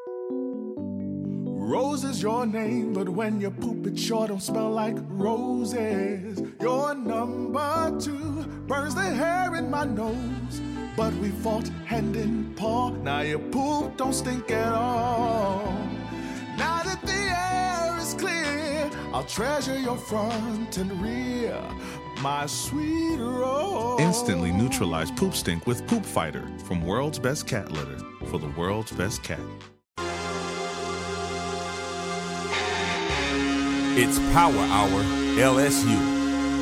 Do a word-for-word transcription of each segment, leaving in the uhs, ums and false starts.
Rose is your name, but when you poop it sure don't smell like roses. Your number two burns the hair in my nose, but we fought hand in paw. Now your poop don't stink at all. Now that the air is clear, I'll treasure your front and rear, my sweet Rose. Instantly neutralize poop stink with Poop Fighter from World's Best Cat Litter for the world's best cat. It's Power Hour L S U.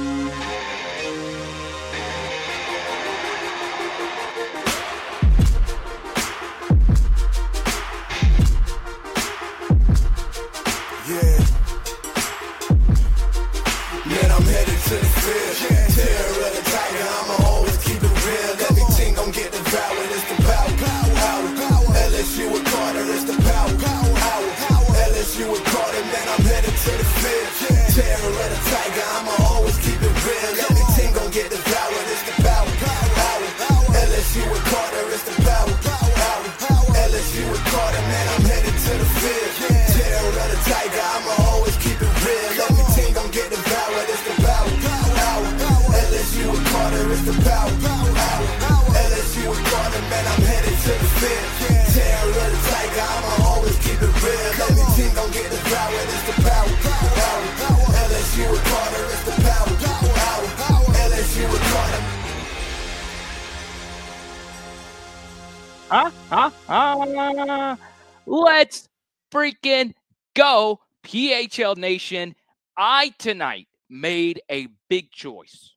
Huh? Huh? Uh, let's freaking go, P H L Nation. I tonight made a big choice.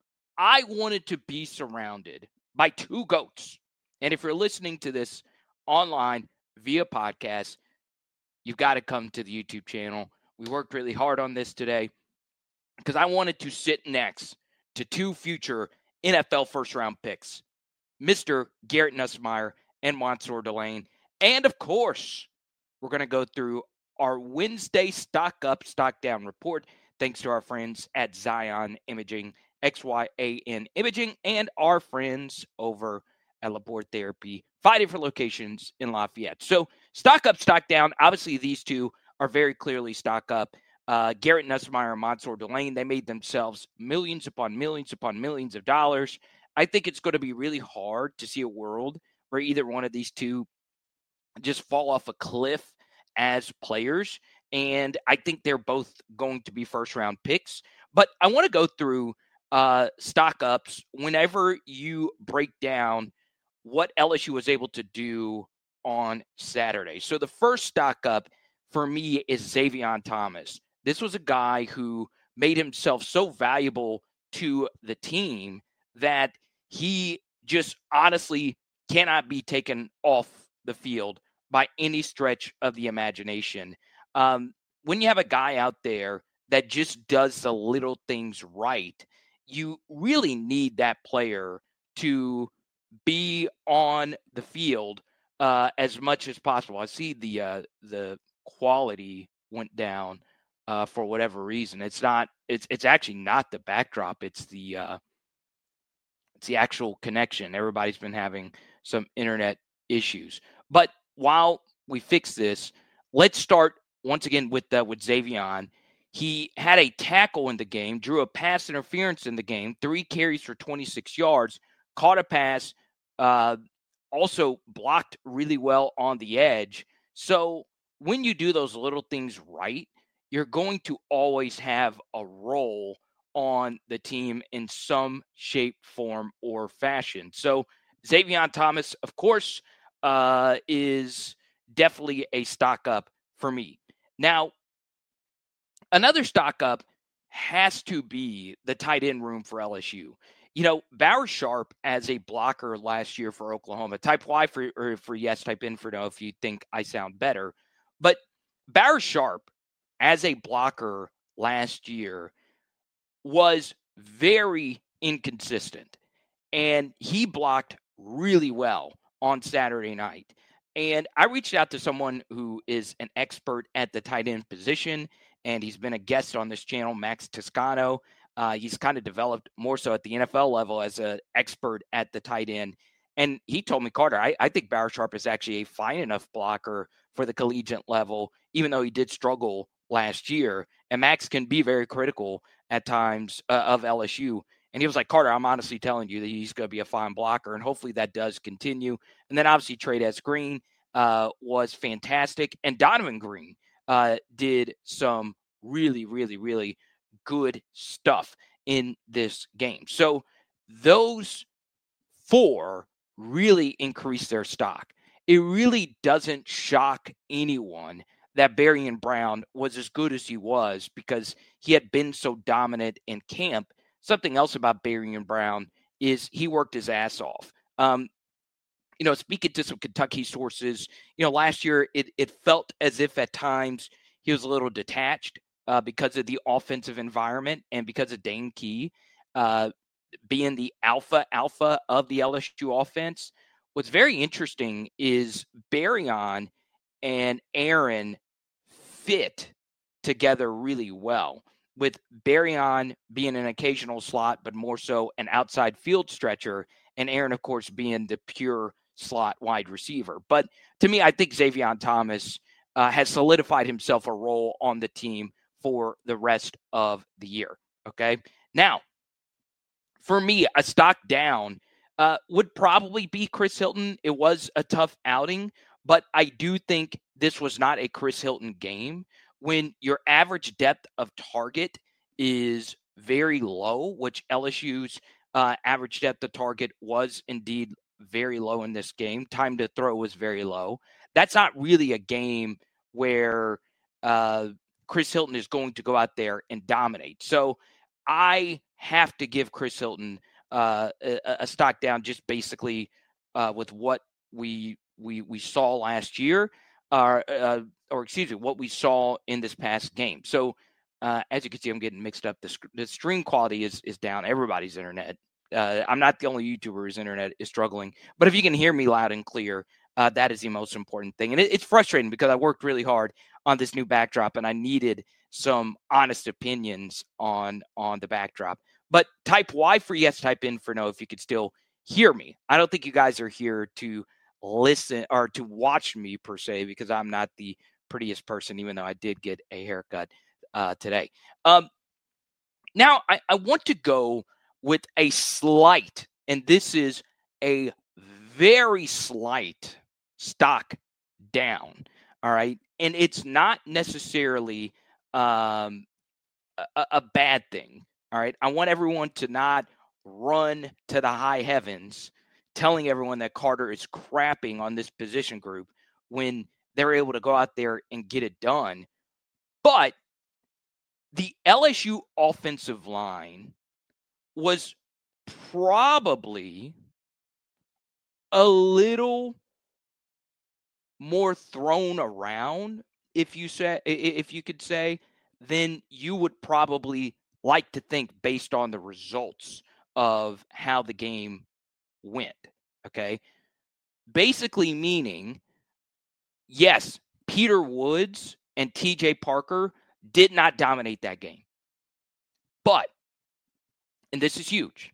I wanted to be surrounded by two GOATs. And if you're listening to this online via podcast, you've got to come to the YouTube channel. We worked really hard on this today because I wanted to sit next to two future N F L first-round picks, Mister Garrett Nussmeier and Mansoor Delane. And, of course, we're going to go through our Wednesday stock up, stock down report, thanks to our friends at Zion Imaging, X Y A N Imaging, and our friends over at Labor Therapy, five different locations in Lafayette. So, stock up, stock down. Obviously, these two are very clearly stock up. Uh, Garrett Nussmeier and Mansoor Delane, they made themselves millions upon millions upon millions of dollars. I think it's going to be really hard to see a world where either one of these two just fall off a cliff as players. And I think they're both going to be first-round picks. But I want to go through uh, stock ups whenever you break down what L S U was able to do on Saturday. So the first stock up for me is Zavion Thomas. This was a guy who made himself so valuable to the team that he just honestly cannot be taken off the field by any stretch of the imagination. Um, when you have a guy out there that just does the little things right, you really need that player to be on the field uh, as much as possible. I see the uh, the quality went down uh, for whatever reason. It's not. It's it's actually not the backdrop. It's the uh, it's the actual connection. Everybody's been having some internet issues. But while we fix this, let's start once again with uh, with Zavion. He had a tackle in the game, drew a pass interference in the game, three carries for twenty-six yards, caught a pass, uh, also blocked really well on the edge. So when you do those little things right, you're going to always have a role on the team in some shape, form, or fashion. So Zavion Thomas, of course, uh, is definitely a stock up for me. Now, another stock up has to be the tight end room for L S U. You know, Bauer Sharp as a blocker last year for Oklahoma. Type Y for or for yes, type in for no if you think I sound better. But Bauer Sharp as a blocker last year was very inconsistent. And he blocked really well on Saturday night. And I reached out to someone who is an expert at the tight end position, and he's been a guest on this channel, Max Toscano. Uh, he's kind of developed more so at the N F L level as an expert at the tight end. And he told me, Carter, I, I think Barsharp is actually a fine enough blocker for the collegiate level, even though he did struggle last year. And Max can be very critical at times uh, of L S U. And he was like, Carter, I'm honestly telling you that he's going to be a fine blocker, and hopefully that does continue. And then obviously Trey'Dez Green uh, was fantastic. And Donovan Green uh, did some really, really, really good stuff in this game. So those four really increased their stock. It really doesn't shock anyone that Barion Brown was as good as he was because he had been so dominant in camp. Something else about Barion Brown is he worked his ass off. Um, you know, speaking to some Kentucky sources, you know, last year it it felt as if at times he was a little detached uh, because of the offensive environment and because of Dane Key uh, being the alpha alpha of the L S U offense. What's very interesting is Barion and Aaron fit together really well, with Barion being an occasional slot, but more so an outside field stretcher, and Aaron, of course, being the pure slot wide receiver. But to me, I think Xavion Thomas uh, has solidified himself a role on the team for the rest of the year. Okay. Now, for me, a stock down uh, would probably be Chris Hilton. It was a tough outing, but I do think this was not a Chris Hilton game. When your average depth of target is very low, which L S U's uh, average depth of target was indeed very low in this game. Time to throw was very low. That's not really a game where uh, Chris Hilton is going to go out there and dominate. So I have to give Chris Hilton uh, a, a stock down just basically uh, with what we we we saw last year. Uh, uh, or excuse me, what we saw in this past game. So uh, as you can see, I'm getting mixed up. The, the stream quality is is down. Everybody's internet. Uh, I'm not the only YouTuber whose internet is struggling. But if you can hear me loud and clear, uh, that is the most important thing. And it, it's frustrating because I worked really hard on this new backdrop, and I needed some honest opinions on on the backdrop. But type Y for yes, type in for no if you could still hear me. I don't think you guys are here to listen or to watch me per se, because I'm not the prettiest person, even though I did get a haircut uh, today. Um, now, I, I want to go with a slight, and this is a very slight stock down, all right? And it's not necessarily um, a, a bad thing, all right? I want everyone to not run to the high heavens telling everyone that Carter is crapping on this position group when they're able to go out there and get it done. But the L S U offensive line was probably a little more thrown around, if you say, if you could say, than you would probably like to think based on the results of how the game went. Okay. Basically meaning, yes, Peter Woods and T J Parker did not dominate that game. But, and this is huge,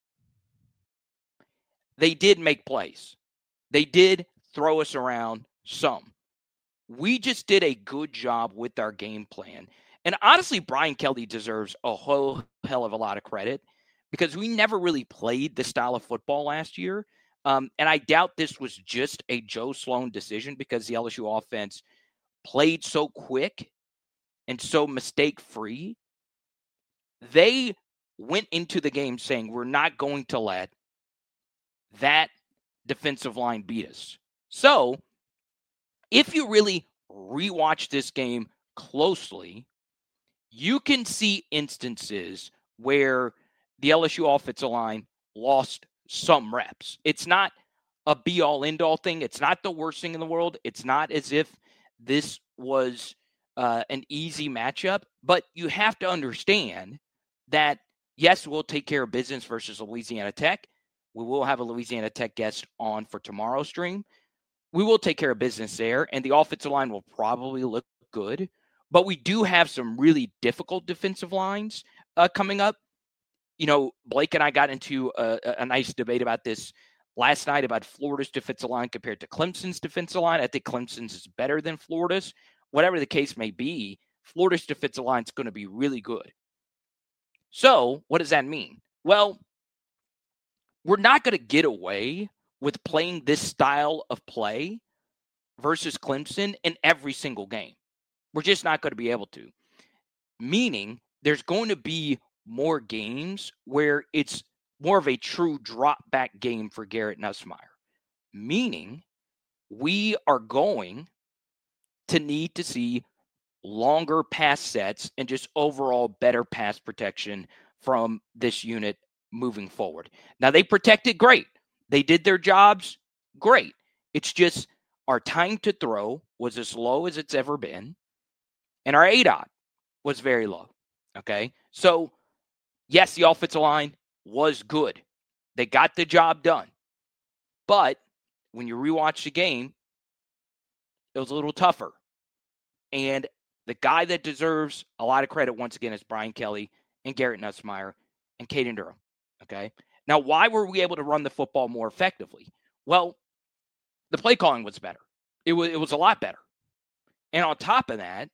they did make plays. They did throw us around some. We just did a good job with our game plan. And honestly, Brian Kelly deserves a whole hell of a lot of credit because we never really played the style of football last year. Um, and I doubt this was just a Joe Sloan decision because the L S U offense played so quick and so mistake-free. They went into the game saying, we're not going to let that defensive line beat us. So if you really rewatch this game closely, you can see instances where the L S U offensive line lost some reps. It's not a be-all, end-all thing. It's not the worst thing in the world. It's not as if this was uh, an easy matchup. But you have to understand that, yes, we'll take care of business versus Louisiana Tech. We will have a Louisiana Tech guest on for tomorrow's stream. We will take care of business there, and the offensive line will probably look good. But we do have some really difficult defensive lines uh, coming up. You know, Blake and I got into a, a nice debate about this last night about Florida's defensive line compared to Clemson's defensive line. I think Clemson's is better than Florida's. Whatever the case may be, Florida's defensive line is going to be really good. So what does that mean? Well, we're not going to get away with playing this style of play versus Clemson in every single game. We're just not going to be able to. Meaning there's going to be more games where it's more of a true drop-back game for Garrett Nussmeier. Meaning we are going to need to see longer pass sets and just overall better pass protection from this unit moving forward. Now, they protected great. They did their jobs great. It's just our time to throw was as low as it's ever been, and our A D O T was very low, okay? So, yes, the offensive line was good. They got the job done. But when you rewatch the game, it was a little tougher. And the guy that deserves a lot of credit, once again, is Brian Kelly and Garrett Nussmeier and Caden Durham, okay? Now, why were we able to run the football more effectively? Well, the play calling was better. It was, it was a lot better. And on top of that,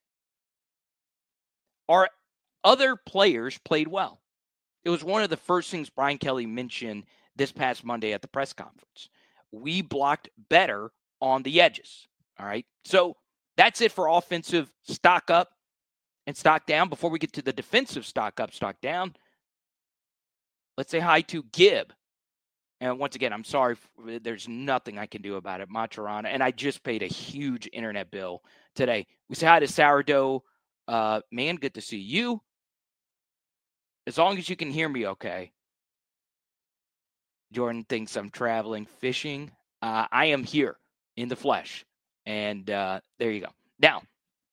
our other players played well. It was one of the first things Brian Kelly mentioned this past Monday at the press conference. We blocked better on the edges, all right? So that's it for offensive stock up and stock down. Before we get to the defensive stock up, stock down, let's say hi to Gib. And once again, I'm sorry, there's nothing I can do about it, Maturana. And I just paid a huge internet bill today. We say hi to Sourdough. Uh, man, good to see you. As long as you can hear me okay. Jordan thinks I'm traveling fishing. Uh, I am here in the flesh. And uh, there you go. Now,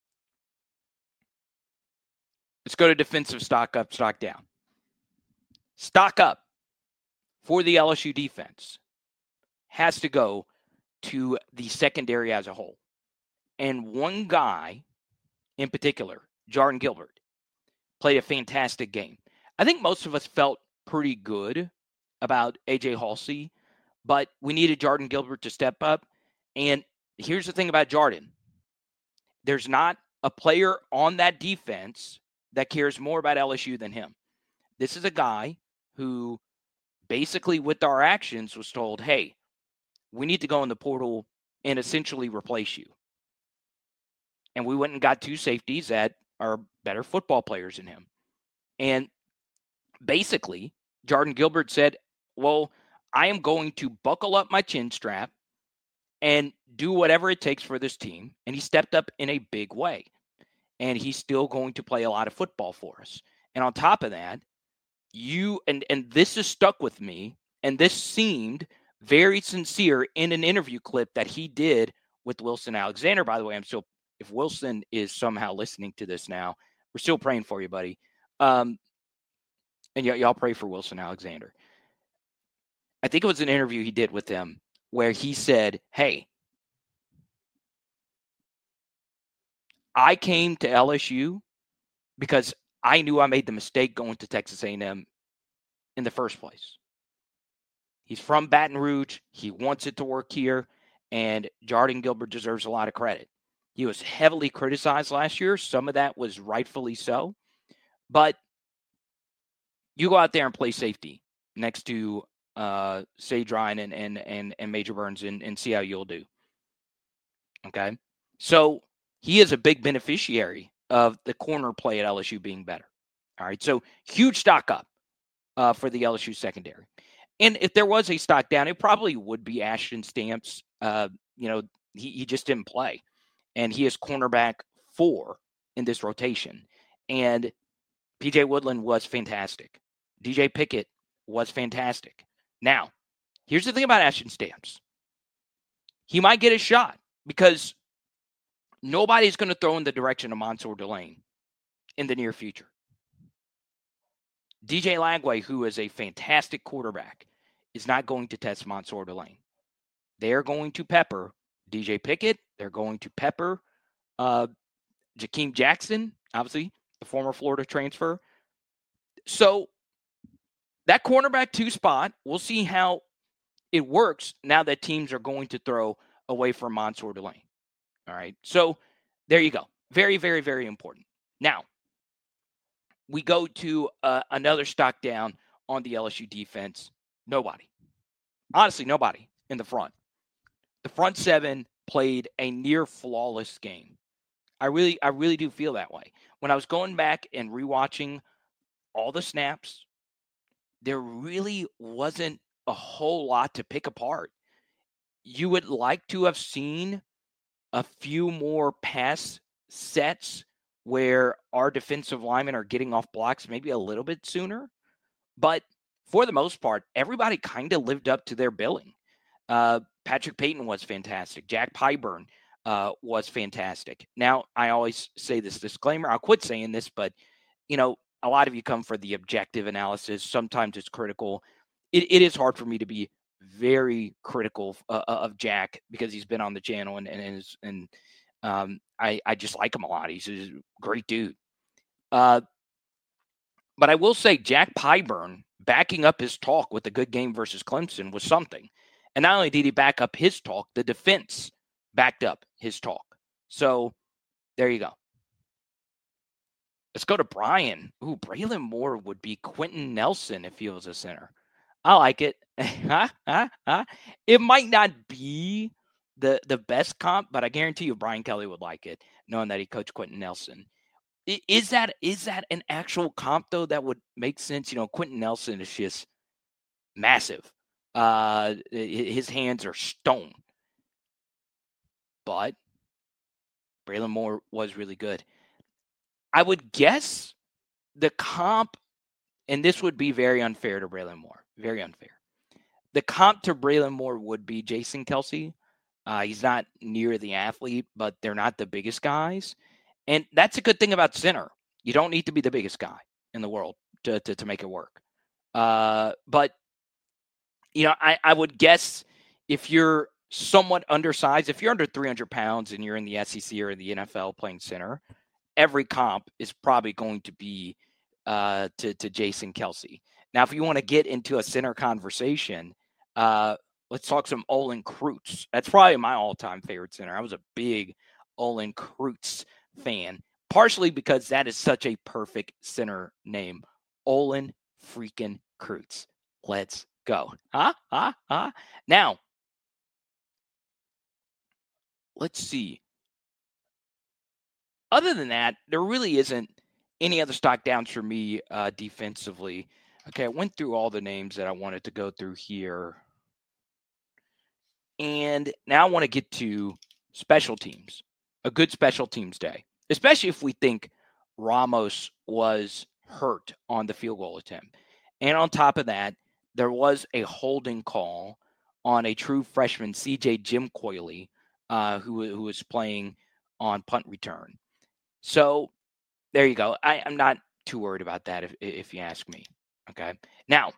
let's go to defensive stock up, stock down. Stock up for the L S U defense has to go to the secondary as a whole. And one guy in particular, Jordan Gilbert, played a fantastic game. I think most of us felt pretty good about A J Halsey, but we needed Jordan Gilbert to step up. And here's the thing about Jordan. There's not a player on that defense that cares more about L S U than him. This is a guy who basically with our actions was told, hey, we need to go in the portal and essentially replace you. And we went and got two safeties that are better football players than him. And basically, Jordan Gilbert said, well, I am going to buckle up my chin strap and do whatever it takes for this team. And he stepped up in a big way. And he's still going to play a lot of football for us. And on top of that, you, and, and this has stuck with me, and this seemed very sincere in an interview clip that he did with Wilson Alexander. By the way, I'm still, if Wilson is somehow listening to this now, we're still praying for you, buddy. Um, and y- y'all pray for Wilson Alexander. I think it was an interview he did with him where he said, hey, I came to L S U because I knew I made the mistake going to Texas A and M in the first place. He's from Baton Rouge. He wants it to work here. And Jordan Gilbert deserves a lot of credit. He was heavily criticized last year. Some of that was rightfully so. But you go out there and play safety next to uh, Sage Ryan and, and, and, and Major Burns and, and see how you'll do. Okay? So he is a big beneficiary of the corner play at L S U being better. All right? So huge stock up uh, for the L S U secondary. And if there was a stock down, it probably would be Ashton Stamps. Uh, you know, he, he just didn't play. And he is cornerback four in this rotation. And P J Woodland was fantastic. D J Pickett was fantastic. Now, here's the thing about Ashton Stamps. He might get a shot because nobody's going to throw in the direction of Mansour Delane in the near future. D J Lagway, who is a fantastic quarterback, is not going to test Mansour Delane. They're going to pepper D J Pickett. They're going to pepper uh, Jakeem Jackson, obviously, the former Florida transfer. So that cornerback two spot, we'll see how it works now that teams are going to throw away from Mansour Delane. All right. So there you go. Very, very, very important. Now, we go to uh, another stock down on the L S U defense. Nobody. Honestly, nobody in the front. The front seven played a near flawless game. I really, I really do feel that way. When I was going back and rewatching all the snaps, there really wasn't a whole lot to pick apart. You would like to have seen a few more pass sets where our defensive linemen are getting off blocks maybe a little bit sooner. But for the most part, everybody kind of lived up to their billing. Uh, Patrick Payton was fantastic. Jack Pyburn uh, was fantastic. Now, I always say this disclaimer. I'll quit saying this, but, you know, a lot of you come for the objective analysis. Sometimes it's critical. It, it is hard for me to be very critical uh, of Jack because he's been on the channel and and is, and um, I I just like him a lot. He's a great dude. Uh, but I will say Jack Pyburn backing up his talk with a good game versus Clemson was something. And not only did he back up his talk, the defense backed up his talk. So there you go. Let's go to Brian. Ooh, Braylon Moore would be Quentin Nelson if he was a center. I like it. It might not be the, the best comp, but I guarantee you Brian Kelly would like it, knowing that he coached Quentin Nelson. Is that is that an actual comp, though, that would make sense? You know, Quentin Nelson is just massive. Uh, his hands are stone. But Braylon Moore was really good. I would guess the comp, and this would be very unfair to Braylon Moore. Very unfair. The comp to Braylon Moore would be Jason Kelce. Uh, he's not near the athlete, but they're not the biggest guys. And that's a good thing about center. You don't need to be the biggest guy in the world to, to, to make it work. Uh, but, you know, I, I would guess if you're somewhat undersized, if you're under three hundred pounds and you're in the S E C or the N F L playing center, every comp is probably going to be uh, to, to Jason Kelce. Now, if you want to get into a center conversation, uh, let's talk some Olin Kreutz. That's probably my all-time favorite center. I was a big Olin Kreutz fan, partially because that is such a perfect center name. Olin freaking Kreutz. Let's go. Huh? Huh? Huh? Now, let's see. Other than that, there really isn't any other stock downs for me uh, defensively. Okay, I went through all the names that I wanted to go through here. And now I want to get to special teams. A good special teams day, especially if we think Ramos was hurt on the field goal attempt. And on top of that, there was a holding call on a true freshman, C J Jim Coyley, uh, who, who was playing on punt return. So there you go. I, I'm not too worried about that if, if you ask me. Okay. Now,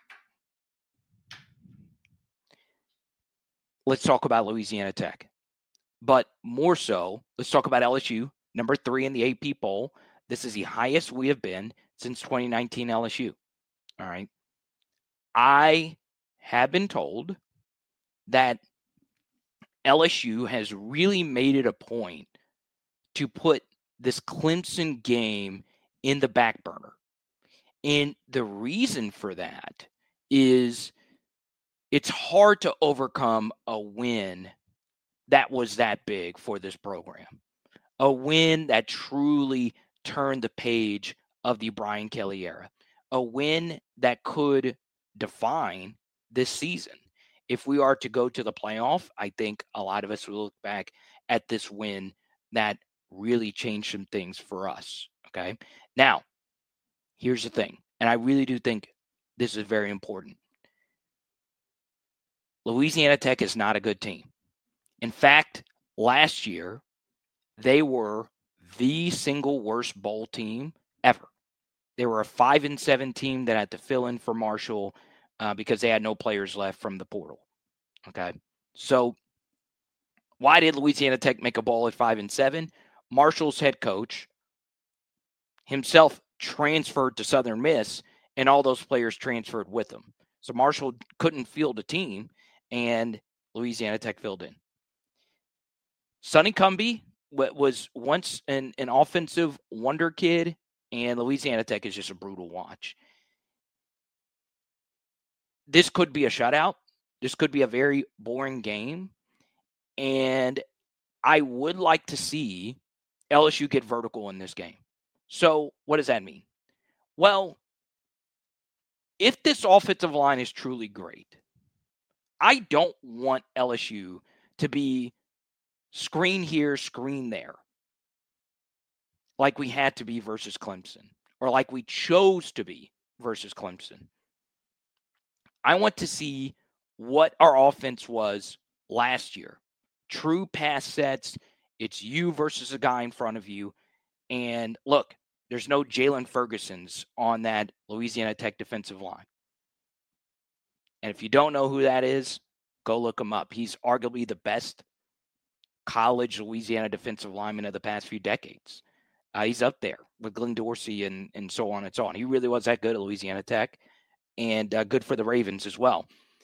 let's talk about Louisiana Tech. But more so, let's talk about L S U, number three in the A P poll. This is the highest we have been since twenty nineteen L S U. All right. I have been told that L S U has really made it a point to put this Clemson game in the back burner. And the reason for that is it's hard to overcome a win that was that big for this program. A win that truly turned the page of the Brian Kelly era. A win that could define this season. If we are to go to the playoff, I think a lot of us will look back at this win that really changed some things for us. Okay. Now, here's the thing, and I really do think this is very important. Louisiana Tech is not a good team. In fact, last year, they were the single worst bowl team ever. They were a five and seven team that had to fill in for Marshall uh, because they had no players left from the portal. Okay. So why did Louisiana Tech make a bowl at five and seven? Marshall's head coach himself transferred to Southern Miss, and all those players transferred with him. So Marshall couldn't field a team, and Louisiana Tech filled in. Sonny Cumbie was once an, an offensive wonder kid, and Louisiana Tech is just a brutal watch. This could be a shutout. This could be a very boring game. And I would like to see L S U get vertical in this game. So what does that mean? Well, if this offensive line is truly great, I don't want L S U to be screen here, screen there, like we had to be versus Clemson, or like we chose to be versus Clemson. I want to see what our offense was last year. True pass sets. It's you versus a guy in front of you. And look, there's no Jalen Fergusons on that Louisiana Tech defensive line. And if you don't know who that is, go look him up. He's arguably the best college Louisiana defensive lineman of the past few decades. Uh, he's up there with Glenn Dorsey and, and so on and so on. He really was that good at Louisiana Tech, and uh, good for the Ravens as well.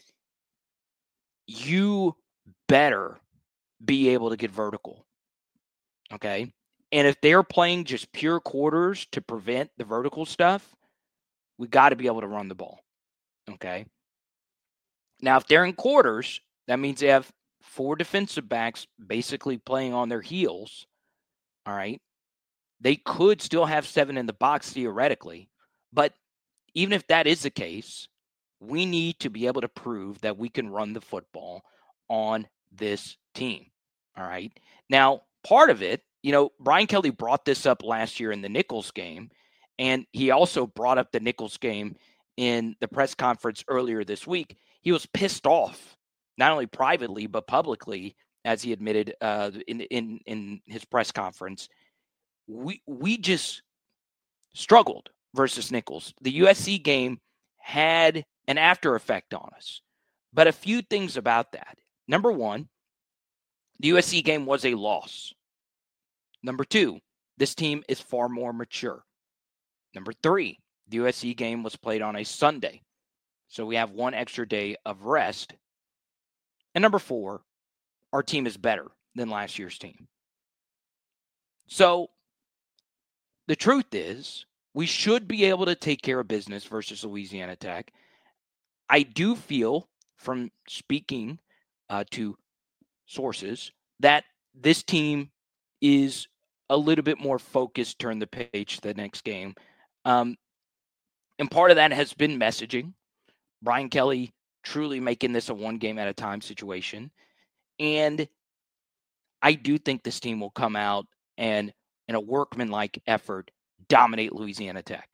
You better be able to get vertical, okay? And if they're playing just pure quarters to prevent the vertical stuff, we got to be able to run the ball, okay? Now, if they're in quarters, that means they have four defensive backs basically playing on their heels, all right? They could still have seven in the box theoretically, but even if that is the case, we need to be able to prove that we can run the football on this team, all right? Now, part of it, you know, Brian Kelly brought this up last year in the Nicholls game, and he also brought up the Nicholls game in the press conference earlier this week. He was pissed off, not only privately, but publicly, as he admitted uh, in, in, in his press conference. We we just struggled versus Nicholls. The U S C game had an after effect on us. But a few things about that. Number one, the U S C game was a loss. Number two, this team is far more mature. Number three, the U S C game was played on a Sunday. So we have one extra day of rest. And number four, our team is better than last year's team. So the truth is, we should be able to take care of business versus Louisiana Tech. I do feel, from speaking uh, to sources, that this team is a little bit more focused, turn the page to the next game. Um, and part of that has been messaging. Brian Kelly truly making this a one game at a time situation. And I do think this team will come out and, in a workmanlike effort, dominate Louisiana Tech.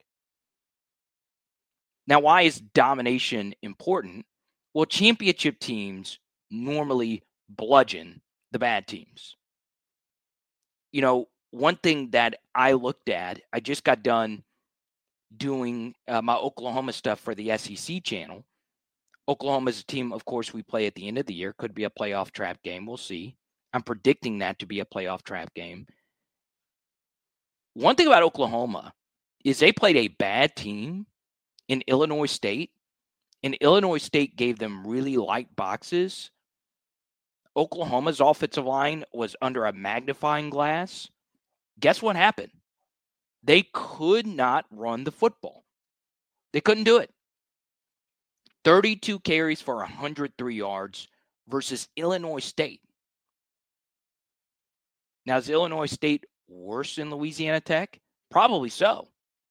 Now, why is domination important? Well, championship teams normally bludgeon the bad teams. You know, one thing that I looked at, I just got done doing uh, my Oklahoma stuff for the S E C channel. Oklahoma is a team, of course, we play at the end of the year. Could be a playoff trap game. We'll see. I'm predicting that to be a playoff trap game. One thing about Oklahoma is they played a bad team in Illinois State, and Illinois State gave them really light boxes. Oklahoma's offensive line was under a magnifying glass. Guess what happened? They could not run the football. They couldn't do it. thirty-two carries for one hundred three yards versus Illinois State. Now, is Illinois State worse than Louisiana Tech? Probably so.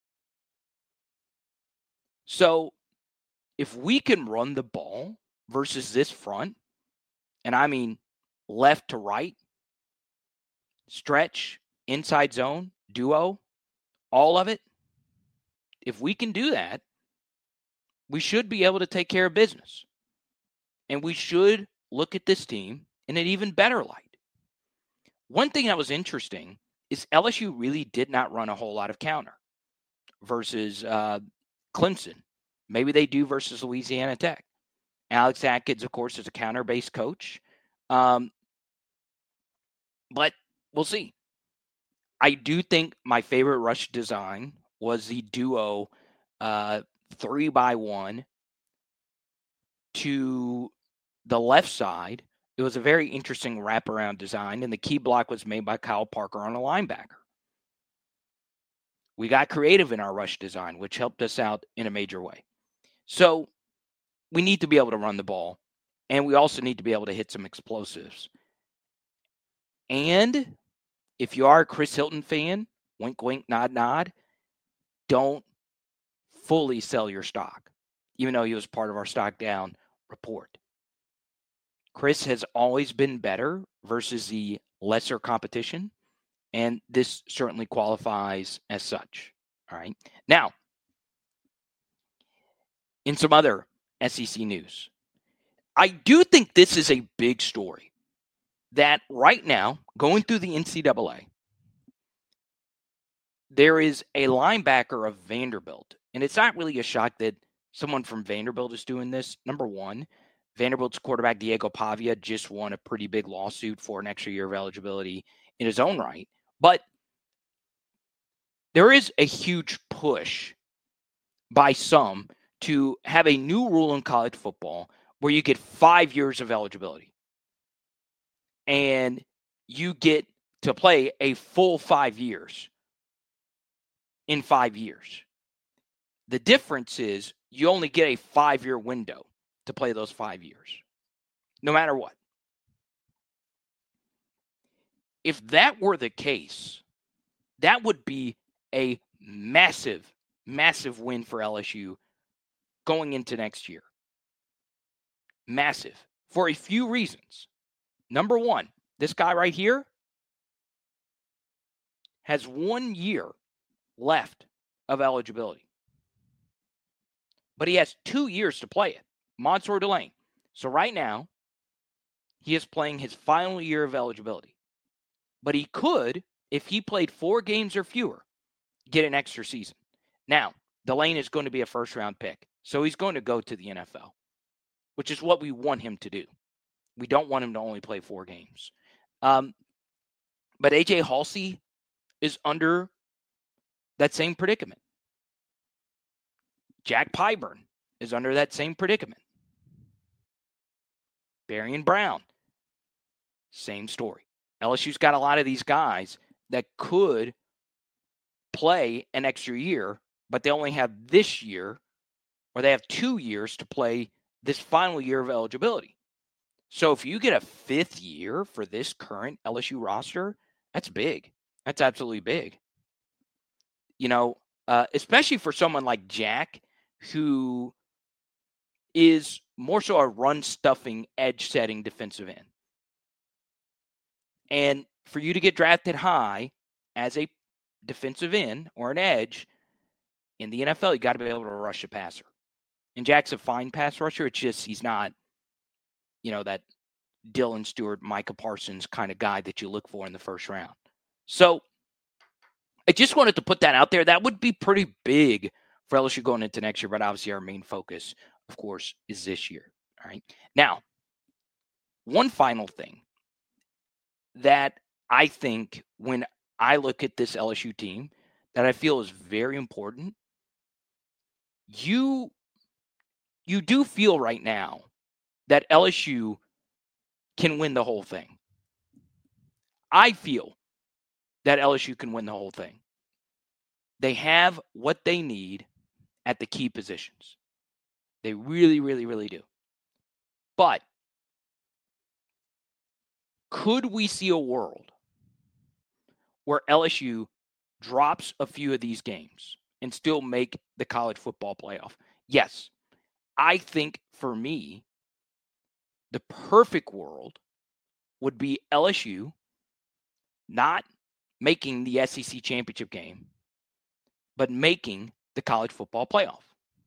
So, if we can run the ball versus this front, and I mean left to right, stretch, inside zone, duo, all of it, if we can do that, we should be able to take care of business. And we should look at this team in an even better light. One thing that was interesting is L S U really did not run a whole lot of counter versus uh, Clemson. Maybe they do versus Louisiana Tech. Alex Atkins, of course, is a counter-based coach. Um, but we'll see. I do think my favorite rush design was the duo uh, three by one to the left side, it was a very interesting wraparound design, and the key block was made by Kyle Parker on a linebacker. We got creative in our rush design, which helped us out in a major way. So we need to be able to run the ball, and we also need to be able to hit some explosives. And if you are a Chris Hilton fan, wink, wink, nod, nod, don't fully sell your stock, even though he was part of our stock down report. Chris has always been better versus the lesser competition, and this certainly qualifies as such. All right. Now, in some other S E C news, I do think this is a big story that right now, going through the N C double A, there is a linebacker of Vanderbilt, and it's not really a shock that someone from Vanderbilt is doing this. Number one, Vanderbilt's quarterback Diego Pavia just won a pretty big lawsuit for an extra year of eligibility in his own right. But there is a huge push by some to have a new rule in college football where you get five years of eligibility. And you get to play a full five years in five years. The difference is you only get a five-year window to play those five years, no matter what. If that were the case, that would be a massive, massive win for L S U going into next year. Massive. For a few reasons. Number one, this guy right here has one year left of eligibility. But he has two years to play it. Mansour Delane. So right now, he is playing his final year of eligibility. But he could, if he played four games or fewer, get an extra season. Now, Delane is going to be a first-round pick. So he's going to go to the N F L, which is what we want him to do. We don't want him to only play four games. Um, but A J Halsey is under that same predicament. Jack Pyburn is under that same predicament. Barian Brown, same story. L S U's got a lot of these guys that could play an extra year, but they only have this year, or they have two years to play this final year of eligibility. So if you get a fifth year for this current L S U roster, that's big. That's absolutely big. You know, uh, especially for someone like Jack, who is more so a run-stuffing, edge-setting defensive end. And for you to get drafted high as a defensive end or an edge in the N F L, you got to be able to rush a passer. And Jack's a fine pass rusher. It's just he's not, you know, that Dylan Stewart, Micah Parsons kind of guy that you look for in the first round. So I just wanted to put that out there. That would be pretty big for L S U going into next year, but obviously our main focus, of course, is this year. All right. Now, one final thing that I think when I look at this L S U team that I feel is very important, you you do feel right now that L S U can win the whole thing. I feel that L S U can win the whole thing. They have what they need at the key positions. They really, really, really do. But could we see a world where L S U drops a few of these games and still make the college football playoff? Yes. I think for me, the perfect world would be L S U not making the S E C championship game, but making the college football playoff.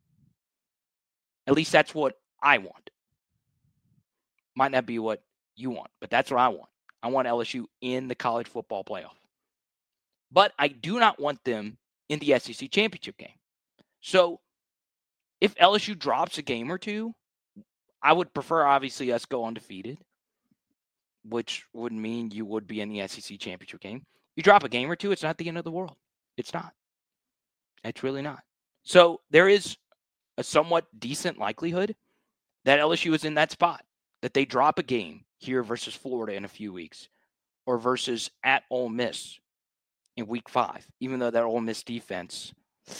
At least that's what I want. Might not be what you want, but that's what I want. I want L S U in the college football playoff. But I do not want them in the S E C championship game. So if L S U drops a game or two, I would prefer, obviously, us go undefeated, which would mean you would be in the S E C championship game. You drop a game or two, it's not the end of the world. It's not. It's really not. So there is a somewhat decent likelihood that L S U is in that spot. that they drop a game here versus Florida in a few weeks or versus at Ole Miss in week five, even though that Ole Miss defense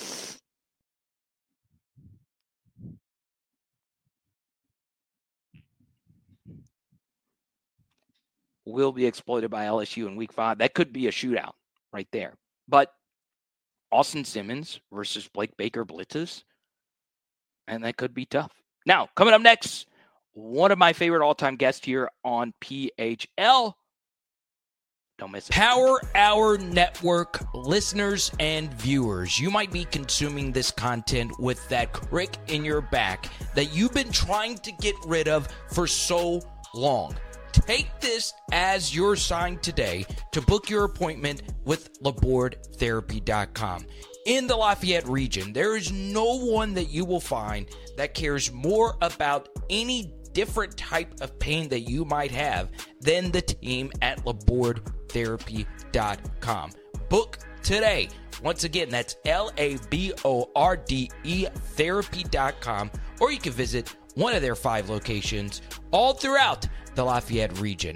will be exploited by L S U in week five. That could be a shootout right there. But Austin Simmons versus Blake Baker blitzes, and that could be tough. Now, coming up next, one of my favorite all-time guests here on P H L. Don't miss it. Power Hour Network listeners and viewers, you might be consuming this content with that crick in your back that you've been trying to get rid of for so long. Take this as your sign today to book your appointment with laborde therapy dot com. In the Lafayette region, there is no one that you will find that cares more about any different type of pain that you might have than the team at laborde therapy dot com. Book today. Once again, that's L A B O R D E therapy dot com, or you can visit one of their five locations all throughout the Lafayette region.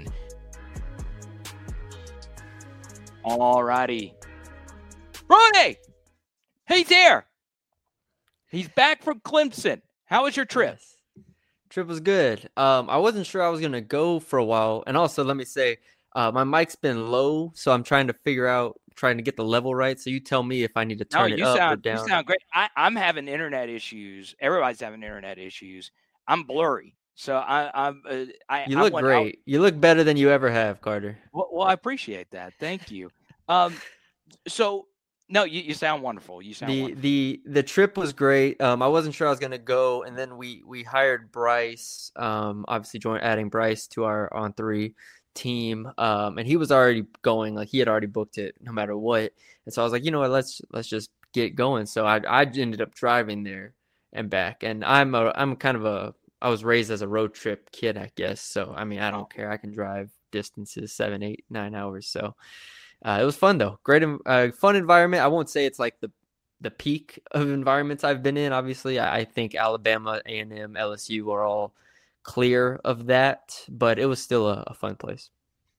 All righty. Ronnie! He's there. He's back from Clemson. How was your trip? Yes. Trip was good. Um, I wasn't sure I was going to go for a while. And also, let me say, uh, my mic's been low, so I'm trying to figure out, trying to get the level right. So you tell me if I need to turn no, it you up sound, or down. You sound great. I, I'm having internet issues. Everybody's having internet issues. I'm blurry. So I, I'm. Uh, I, you I look went great. Out. You look better than you ever have, Carter. Well, well I appreciate that. Thank you. Um, so no, you, you sound wonderful. You sound the wonderful. the the trip was great. Um, I wasn't sure I was gonna go, and then we we hired Bryce. Um, obviously, joined adding Bryce to our on three team. Um, and he was already going. Like he had already booked it, no matter what. And so I was like, you know what? Let's let's just get going. So I I ended up driving there and back. And I'm a I'm kind of a I was raised as a road trip kid, I guess. So, I mean, I don't care. I can drive distances, seven, eight, nine hours. So uh, it was fun, though. Great, uh, fun environment. I won't say it's like the the peak of environments I've been in. Obviously, I, I think Alabama, A and M, L S U are all clear of that. But it was still a, a fun place.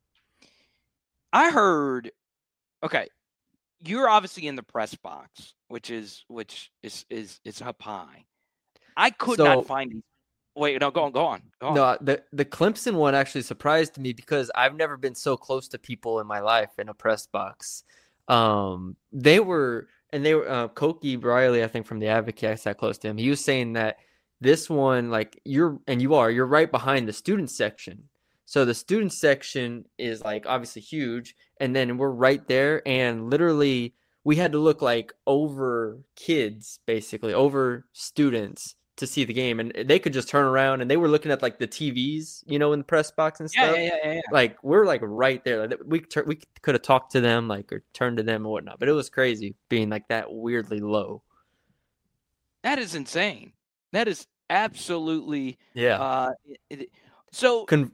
I heard, okay, you're obviously in the press box, which is which is is is up high. I could So- not find. Wait, no, go on, go on, go on. No, the the Clemson one actually surprised me because I've never been so close to people in my life in a press box. Um, they were, and they were, uh, Koki Riley, I think from the Advocate, I sat close to him. He was saying that this one, like you're, and you are, you're right behind the student section. So the student section is like obviously huge, and then we're right there, and literally we had to look like over kids, basically over students, to see the game, and they could just turn around and they were looking at like the T Vs, you know, in the press box and yeah, stuff. yeah, yeah, yeah, yeah. Like we're like right there. Like, we tur- we could have talked to them, like, or turned to them or whatnot. But it was crazy being like that weirdly low. That is insane. That is absolutely. Yeah. Uh, it, it, so Con-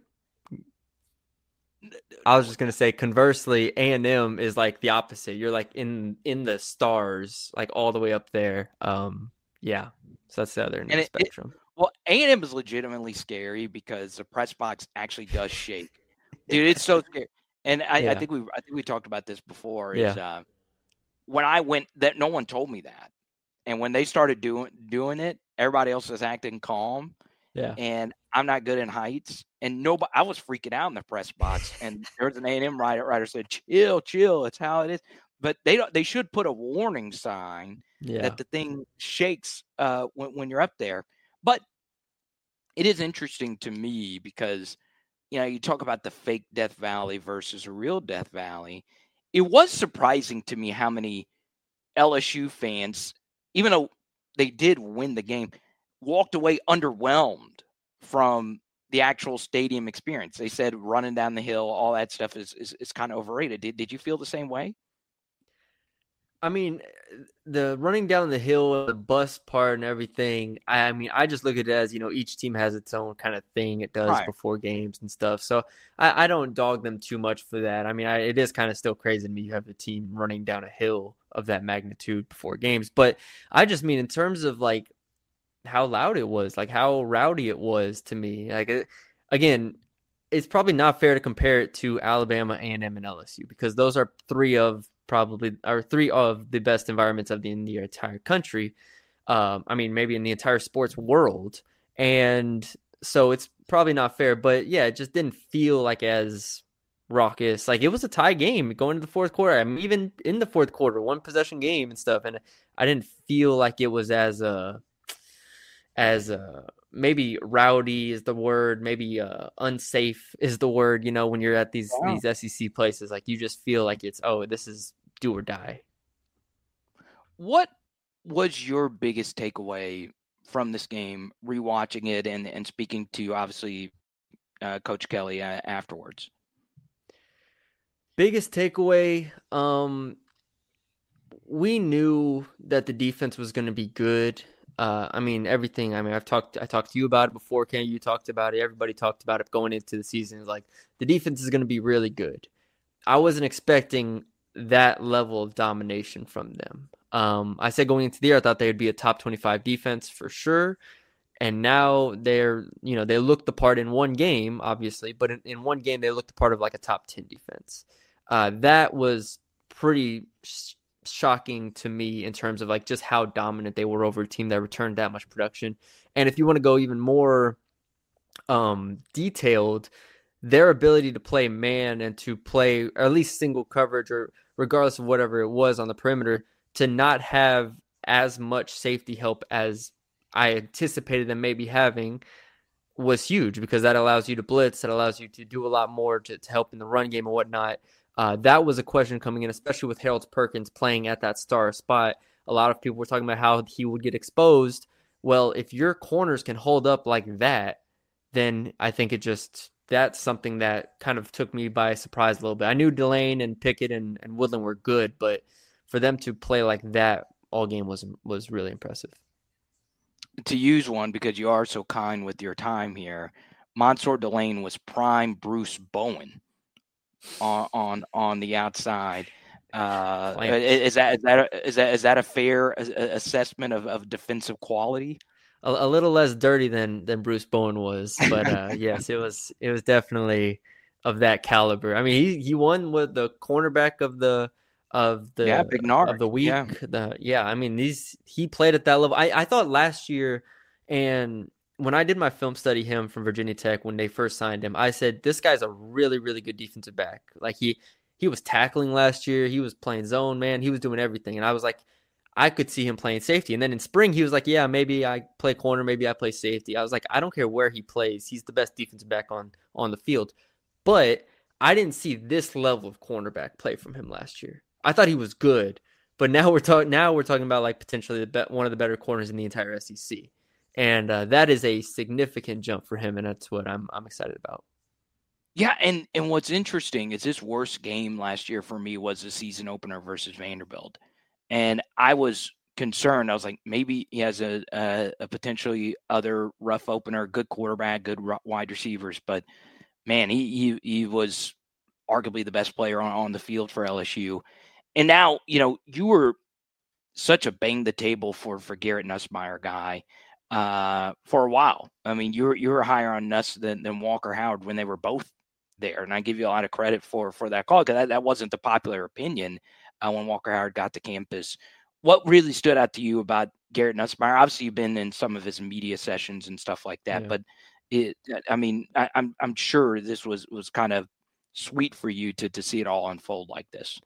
I was just gonna say, conversely, A and M is like the opposite. You're like in in the stars, like all the way up there. Um, yeah. So that's the other end of And the it- it- spectrum. well, A and M is legitimately scary because the press box actually does shake, dude. It's so scary. And I, I Yeah. think we I think we talked about this before. Is Yeah. uh, when I went, that no one told me that, and when they started doing doing it, everybody else was acting calm. Yeah. And I'm not good in heights, and nobody. I was freaking out in the press box, and there was an A and M writer writer said, "Chill, chill. It's how it is." But they don't. They should put a warning sign Yeah. that the thing shakes uh, when when you're up there. But it is interesting to me because, you know, you talk about the fake Death Valley versus a real Death Valley. It was surprising to me how many L S U fans, even though they did win the game, walked away underwhelmed from the actual stadium experience. They said running down the hill, all that stuff is is, is kind of overrated. Did did you feel the same way? I mean, the running down the hill, the bus part and everything, I, I mean, I just look at it as, you know, each team has its own kind of thing it does Right. before games and stuff. So I, I don't dog them too much for that. I mean, I, it is kind of still crazy to me you have the team running down a hill of that magnitude before games. But I just mean in terms of like how loud it was, like how rowdy it was to me. Like it, again, it's probably not fair to compare it to Alabama, A and M, and L S U because those are three of probably or three of the best environments of the, in the entire country. Um, I mean, maybe in the entire sports world. And so it's probably not fair, but yeah, it just didn't feel like as raucous. Like it was a tie game going into the fourth quarter. I mean, even in the fourth quarter, one possession game and stuff. And I didn't feel like it was as uh as uh maybe rowdy is the word, maybe uh unsafe is the word, you know, when you're at these wow. these S E C places, like you just feel like it's, oh, this is do or die. What was your biggest takeaway from this game, rewatching it and, and speaking to obviously uh, Coach Kelly uh, afterwards? Biggest takeaway, um, we knew that the defense was going to be good. Uh, I mean, everything. I mean, I've talked. I talked to you about it before, Ken. You talked about it. Everybody talked about it going into the season. Like the defense is going to be really good. I wasn't expecting that level of domination from them. Um, I said going into the year, I thought they would be a top twenty-five defense for sure. And now they're, you know, they looked the part in one game, obviously, but in, in one game, they looked the part of like a top ten defense. Uh, that was pretty sh- shocking to me in terms of like just how dominant they were over a team that returned that much production. And if you want to go even more um, detailed, their ability to play man and to play or at least single coverage or regardless of whatever it was on the perimeter, to not have as much safety help as I anticipated them maybe having was huge because that allows you to blitz, that allows you to do a lot more to, to help in the run game and whatnot. Uh, that was a question coming in, especially with Harold Perkins playing at that star spot. A lot of people were talking about how he would get exposed. Well, if your corners can hold up like that, then I think it just that's something that kind of took me by surprise a little bit. I knew Delane and Pickett and, and Woodland were good, but for them to play like that all game was was really impressive. To use one, because you are so kind with your time here, Mansour Delane was prime Bruce Bowen on on, on the outside. Uh, is that is that a, is that is that a fair assessment of, of defensive quality? A, a little less dirty than than Bruce Bowen was, but uh, yes, it was it was definitely of that caliber. I mean, he he won with the cornerback of the. Of the yeah, Big Nard. of the week, yeah. The, yeah. I mean, these he played at that level. I, I thought last year, and when I did my film study him from Virginia Tech when they first signed him, I said this guy's a really, really good defensive back. Like he he was tackling last year, he was playing zone, man, he was doing everything, and I was like, I could see him playing safety. And then in spring, he was like, yeah, maybe I play corner, maybe I play safety. I was like, I don't care where he plays, he's the best defensive back on on the field. But I didn't see this level of cornerback play from him last year. I thought he was good, but now we're talking. Now we're talking about like potentially the be- one of the better corners in the entire S E C, and uh, that is a significant jump for him, and that's what I'm I'm excited about. Yeah, and and what's interesting is his worst game last year for me was the season opener versus Vanderbilt, and I was concerned. I was like, maybe he has a a, a potentially other rough opener, good quarterback, good wide receivers, but man, he he, he was arguably the best player on, on the field for L S U. And now, you know, you were such a bang the table for, for Garrett Nussmeier guy uh, for a while. I mean, you were, you were higher on Nuss than, than Walker Howard when they were both there. And I give you a lot of credit for, for that call because that, that wasn't the popular opinion uh, when Walker Howard got to campus. What really stood out to you about Garrett Nussmeier? Obviously, you've been in some of his media sessions and stuff like that. Yeah. But, it, I mean, I, I'm I'm sure this was, was kind of sweet for you to to see it all unfold like this.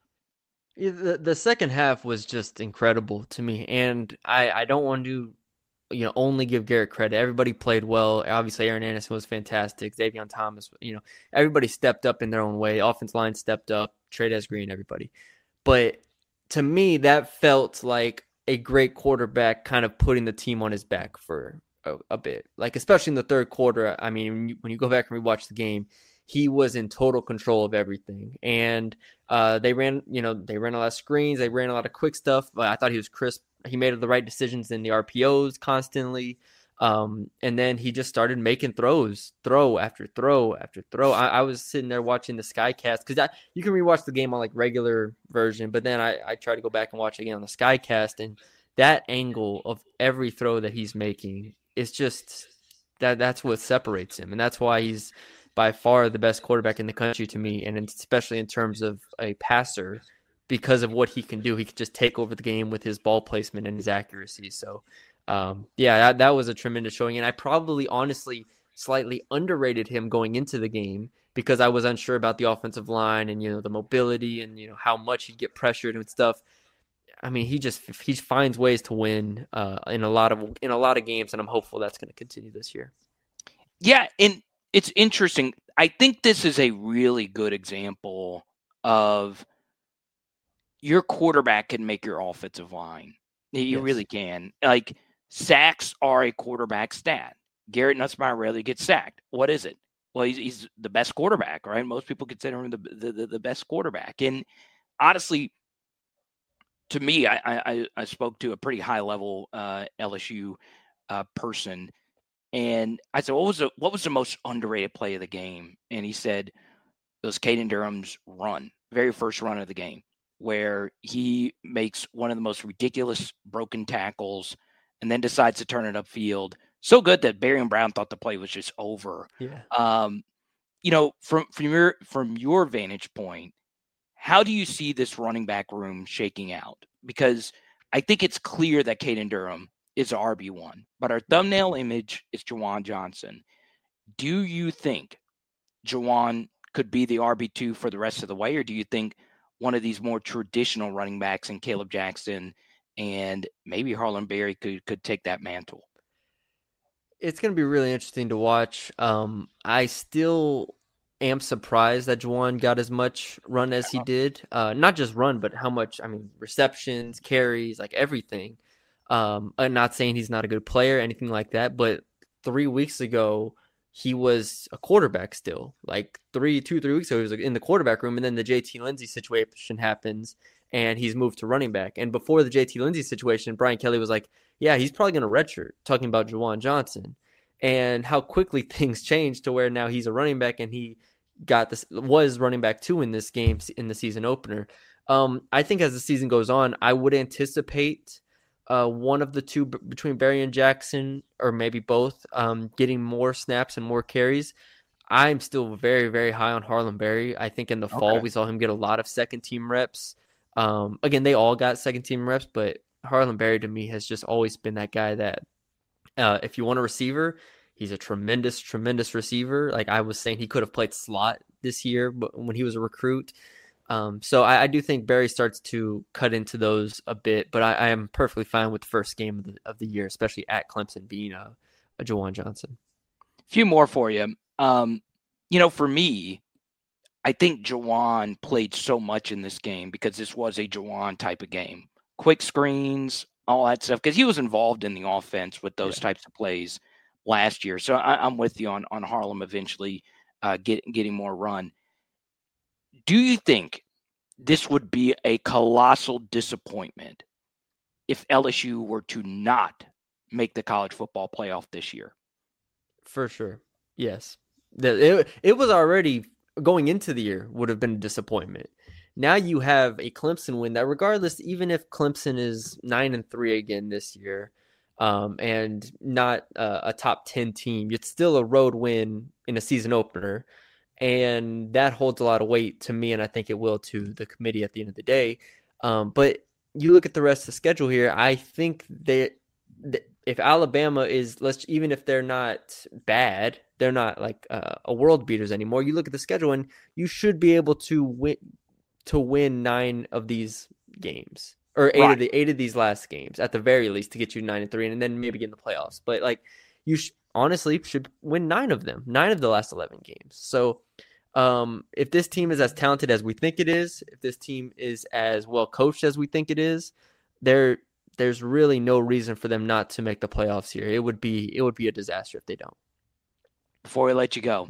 The the second half was just incredible to me, and I, I don't want to, you know, only give Garrett credit. Everybody played well. Obviously, Aaron Anderson was fantastic. Xavier Thomas, you know, everybody stepped up in their own way. Offense line stepped up. Trey Green, everybody. But to me, that felt like a great quarterback kind of putting the team on his back for a, a bit. Like, especially in the third quarter. I mean, when you, when you go back and rewatch the game, he was in total control of everything. And uh, they ran, you know, they ran a lot of screens. They ran a lot of quick stuff. But I thought he was crisp. He made the right decisions in the R P Os constantly. Um, and then he just started making throws, throw after throw after throw. I, I was sitting there watching the Skycast because you can rewatch the game on like regular version. But then I, I try to go back and watch again on the Skycast. And that angle of every throw that he's making is just that that's what separates him, and that's why he's by far the best quarterback in the country to me, and especially in terms of a passer, because of what he can do. He can just take over the game with his ball placement and his accuracy. So, um, yeah, that, that was a tremendous showing, and I probably honestly slightly underrated him going into the game because I was unsure about the offensive line and, you know, the mobility and, you know, how much he'd get pressured and stuff. I mean, he just he finds ways to win uh, in a lot of in a lot of games, and I'm hopeful that's going to continue this year. Yeah, and it's interesting. I think this is a really good example of your quarterback can make your offensive line. You Yes. really can. Like, sacks are a quarterback stat. Garrett Nussmeier rarely gets sacked. What is it? Well, he's, he's the best quarterback, right? Most people consider him the the, the, the best quarterback. And honestly, to me, I, I, I spoke to a pretty high-level uh, L S U uh, person, and I said, what was, the, what was the most underrated play of the game? And he said, it was Caden Durham's run, very first run of the game, where he makes one of the most ridiculous broken tackles and then decides to turn it upfield. So good that Barry and Brown thought the play was just over. Yeah. Um, you know, from from your from your vantage point, how do you see this running back room shaking out? Because I think it's clear that Caden Durham is R B one, but our thumbnail image is Juwan Johnson. Do you think Juwan could be the R B two for the rest of the way, or do you think one of these more traditional running backs in Caleb Jackson and maybe Harlan Berry could could take that mantle? It's going to be really interesting to watch. Um, I still am surprised that Juwan got as much run as he did. Uh, not just run, but how much, I mean, receptions, carries, like everything. Um, I'm not saying he's not a good player, anything like that, but three weeks ago, he was a quarterback still. Like three, two, three weeks ago, he was in the quarterback room, and then the J T Lindsey situation happens, and he's moved to running back. And before the J T Lindsey situation, Brian Kelly was like, yeah, he's probably going to redshirt, talking about Juwan Johnson. And how quickly things changed to where now he's a running back, and he got this was running back two in this game in the season opener. Um, I think as the season goes on, I would anticipate uh, one of the two b- between Berry and Jackson, or maybe both, um, getting more snaps and more carries. I'm still very, very high on Harlan Berry. I think in the fall Okay. we saw him get a lot of second team reps. Um, again, they all got second team reps, but Harlan Berry to me has just always been that guy that uh, if you want a receiver, he's a tremendous, tremendous receiver. Like I was saying, he could have played slot this year, but when he was a recruit. Um, so I, I do think Berry starts to cut into those a bit, but I, I am perfectly fine with the first game of the, of the year, especially at Clemson, being a, a Juwan Johnson. A few more for you. Um, you know, for me, I think Juwan played so much in this game because this was a Juwan type of game. Quick screens, all that stuff, because he was involved in the offense with those Yeah. types of plays last year. So I, I'm with you on, on Harlem eventually uh, get, getting more run. Do you think this would be a colossal disappointment if L S U were to not make the college football playoff this year? For sure. Yes. The, it, it was already going into the year would have been a disappointment. Now you have a Clemson win that regardless, even if Clemson is nine and three again this year, um, and not uh, a top ten team, it's still a road win in a season opener. And that holds a lot of weight to me, and I think it will to the committee at the end of the day. Um, but you look at the rest of the schedule here, I think that, that if Alabama is, let's even if they're not bad, they're not like uh, a world beaters anymore. You look at the schedule, and you should be able to win to win nine of these games, or eight Right. of the eight of these last games at the very least to get you nine and three, and then maybe get in the playoffs. But like you sh- honestly should win nine of them, nine of the last eleven games. So um, if this team is as talented as we think it is, if this team is as well coached as we think it is, there there's really no reason for them not to make the playoffs here. It would be it would be a disaster if they don't. Before we let you go,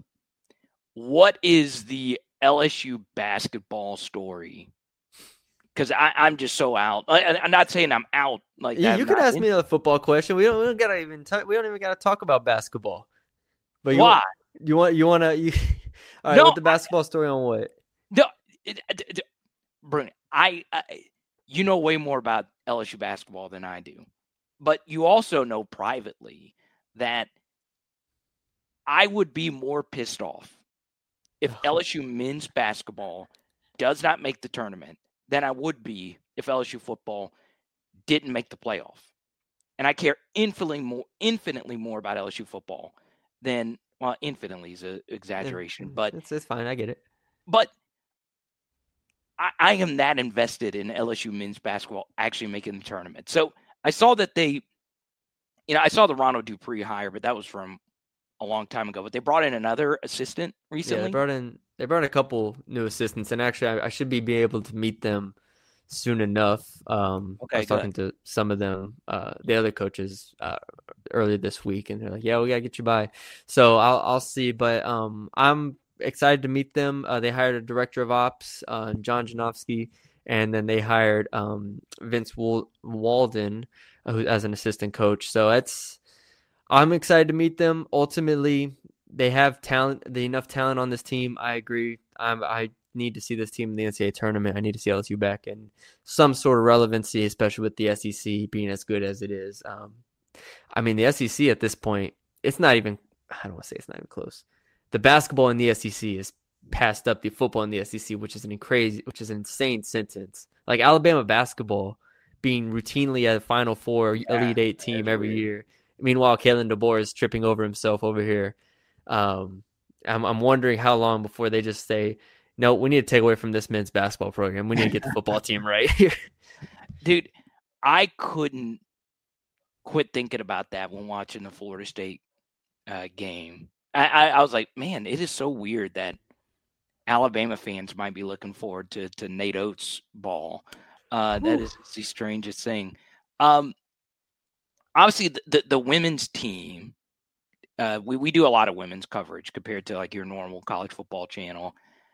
what is the L S U basketball story? Because I'm just so out. I, I'm not saying I'm out like Yeah, that. you I'm could not ask in- me a football question. We don't, we don't gotta even talk, we don't even gotta talk about basketball. But you Why? want, you want you want to you all right, No, with the basketball story on what? No, it, it, it, Bruno, I, I, you know way more about L S U basketball than I do, but you also know privately that I would be more pissed off if L S U men's basketball does not make the tournament than I would be if L S U football didn't make the playoff. And I care infinitely more, infinitely more about L S U football than, well, infinitely is an exaggeration, but it's, it's fine. I get it. But I, I am that invested in L S U men's basketball actually making the tournament. So I saw that they, you know, I saw the Ronald Dupree hire, but that was from a long time ago. But they brought in another assistant recently. Yeah, they brought in they brought in a couple new assistants, and actually, I, I should be, be able to meet them soon enough. Um, okay, I was good. talking to some of them, uh, the other coaches, uh, earlier this week, and they're like, "Yeah, we gotta get you by." So I'll I'll see, but um, I'm excited to meet them. Uh, they hired a director of ops, uh, John Janowski, and then they hired um, Vince Wal- Walden uh, who, as an assistant coach. So that's I'm excited to meet them. Ultimately, they have talent, the enough talent on this team. I agree. I'm, I need to see this team in the N C double A tournament. I need to see L S U back in some sort of relevancy, especially with the S E C being as good as it is. Um, I mean, the S E C at this point, it's not even, I don't want to say it's not even close. The basketball in the S E C is passed up the football in the S E C, which is an crazy, which is an insane sentence. Like Alabama basketball being routinely a Final Four yeah, Elite Eight team every weird. year. Meanwhile, Kalen DeBoer is tripping over himself over here. Um, I'm, I'm wondering how long before they just say, no, we need to take away from this men's basketball program. We need to get the football team right here. Dude, I couldn't quit thinking about that when watching the Florida State uh, game. I, I, I was like, man, it is so weird that Alabama fans might be looking forward to, to Nate Oates' ball. Uh, that is the strangest thing. Um, obviously, the, the, the women's team, uh, we, we do a lot of women's coverage compared to like your normal college football channel.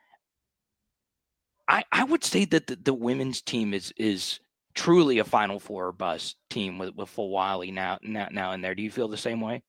I, I would say that the, the women's team is is truly a Final Four or bust team with, with Full Wiley now, now now in there. Do you feel the same way?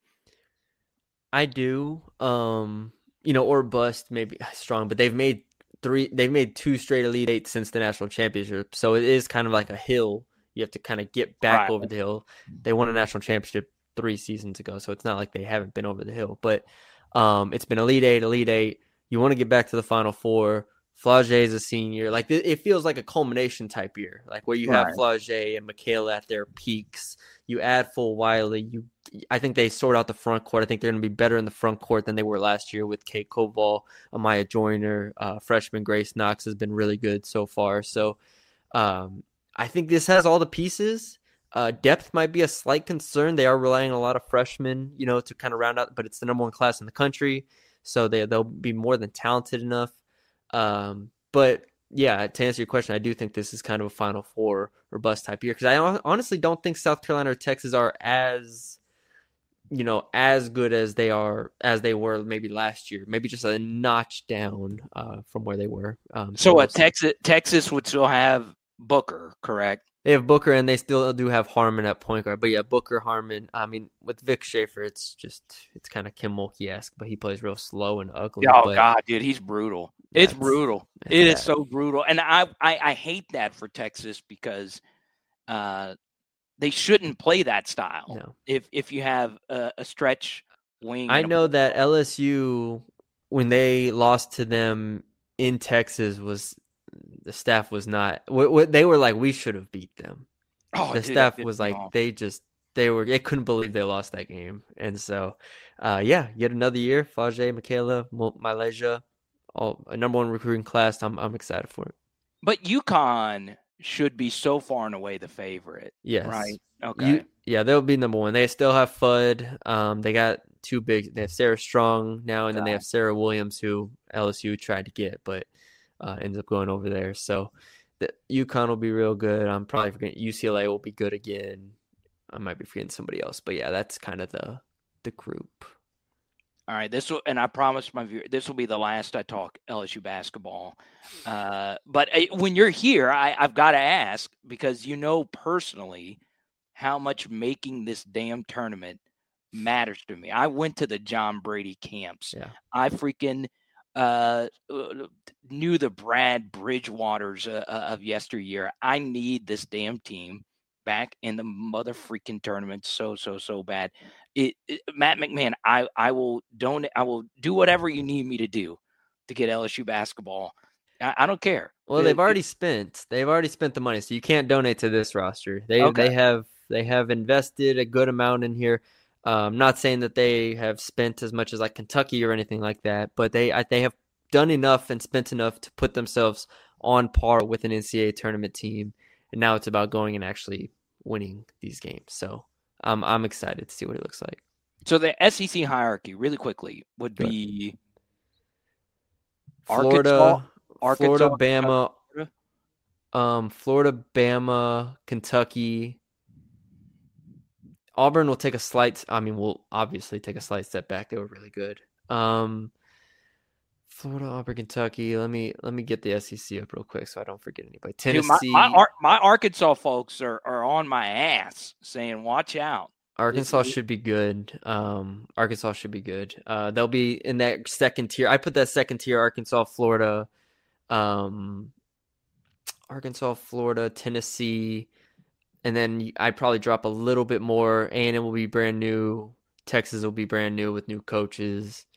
I do. Um, you know, or bust maybe strong, but they've made three they've made two straight Elite Eight since the national championship. So it is kind of like a hill. You have to kind of get back right. over the hill. They won a national championship three seasons ago, so it's not like they haven't been over the hill. But um, it's been Elite Eight, Elite Eight. You want to get back to the Final Four. Flau'jae is a senior. Like it feels like a culmination type year, like where you have right. Flau'jae and Michaela at their peaks. You add Full Wiley. You, I think they sort out the front court. I think they're going to be better in the front court than they were last year with Kate Koval, Amaya Joyner, uh, freshman Grace Knox has been really good so far. So um, I think this has all the pieces. Uh, depth might be a slight concern. They are relying on a lot of freshmen, you know, to kind of round out. But it's the number one class in the country, so they they'll be more than talented enough. Um, but yeah, to answer your question, I do think this is kind of a Final Four or bust type year because I honestly don't think South Carolina or Texas are as, you know, as good as they are as they were maybe last year. Maybe just a notch down uh, from where they were. Um, so, uh, Texas Texas would still have Booker, correct? They have Booker, and they still do have Harmon at point guard. But yeah, Booker, Harmon. I mean, with Vic Schaefer, it's just it's kind of Kim Mulkey-esque, but he plays real slow and ugly. Oh but God, dude, he's brutal. It's brutal. It is so brutal, and I, I I hate that for Texas because uh, they shouldn't play that style. No. If if you have a, a stretch wing, I know that L S U when they lost to them in Texas was. The staff was not what, what they were like. We should have beat them. Oh, the dude, staff was like off. they just they were. They couldn't believe they lost that game. And so, uh, yeah, yet another year. Flau'jae, Michaela, Malaysia, all a number one recruiting class. I'm I'm excited for it. But UConn should be so far and away the favorite. Yes. Right. Okay. You, yeah, they'll be number one. They still have Fudd. Um, they got two big. They have Sarah Strong now, and God. then they have Sarah Williams, who L S U tried to get, but. Uh, ends up going over there. So the UConn will be real good. I'm probably forgetting U C L A will be good again. I might be forgetting somebody else, but yeah, that's kind of the the group. All right, this will, and I promise my viewer, this will be the last I talk L S U basketball. Uh, but uh, when you're here, I, I've got to ask because you know personally how much making this damn tournament matters to me. I went to the John Brady camps. Yeah. I freaking. Uh, knew the Brad Bridgewaters uh, of yesteryear. I need this damn team back in the mother freaking tournament so, so, so bad. it, it Matt McMahon, I, I will donate. I will do whatever you need me to do to get L S U basketball. I, I don't care. Well, It- they've already it- spent. They've already spent the money, so you can't donate to this roster. They Okay. they have they have invested a good amount in here. Um, not saying that they have spent as much as like Kentucky or anything like that, but they I, they have done enough and spent enough to put themselves on par with an N C double A tournament team. And now it's about going and actually winning these games. So um, I'm excited to see what it looks like. So the S E C hierarchy, really quickly, would Good. be Florida, Arkansas, Florida, Bama, Florida? um, Florida, Bama, Kentucky. Auburn will take a slight. I mean, we'll obviously take a slight step back. They were really good. Um, Florida, Auburn, Kentucky. Let me let me get the S E C up real quick so I don't forget anybody. Dude, my, Tennessee, my, Ar- my Arkansas folks are, are on my ass saying, watch out. Arkansas This- should be good. Um, Arkansas should be good. Uh, they'll be in that second tier. I put that second tier: Arkansas, Florida, um, Arkansas, Florida, Tennessee, and then I'd probably drop a little bit more. A and M will be brand new. Texas will be brand new with new coaches.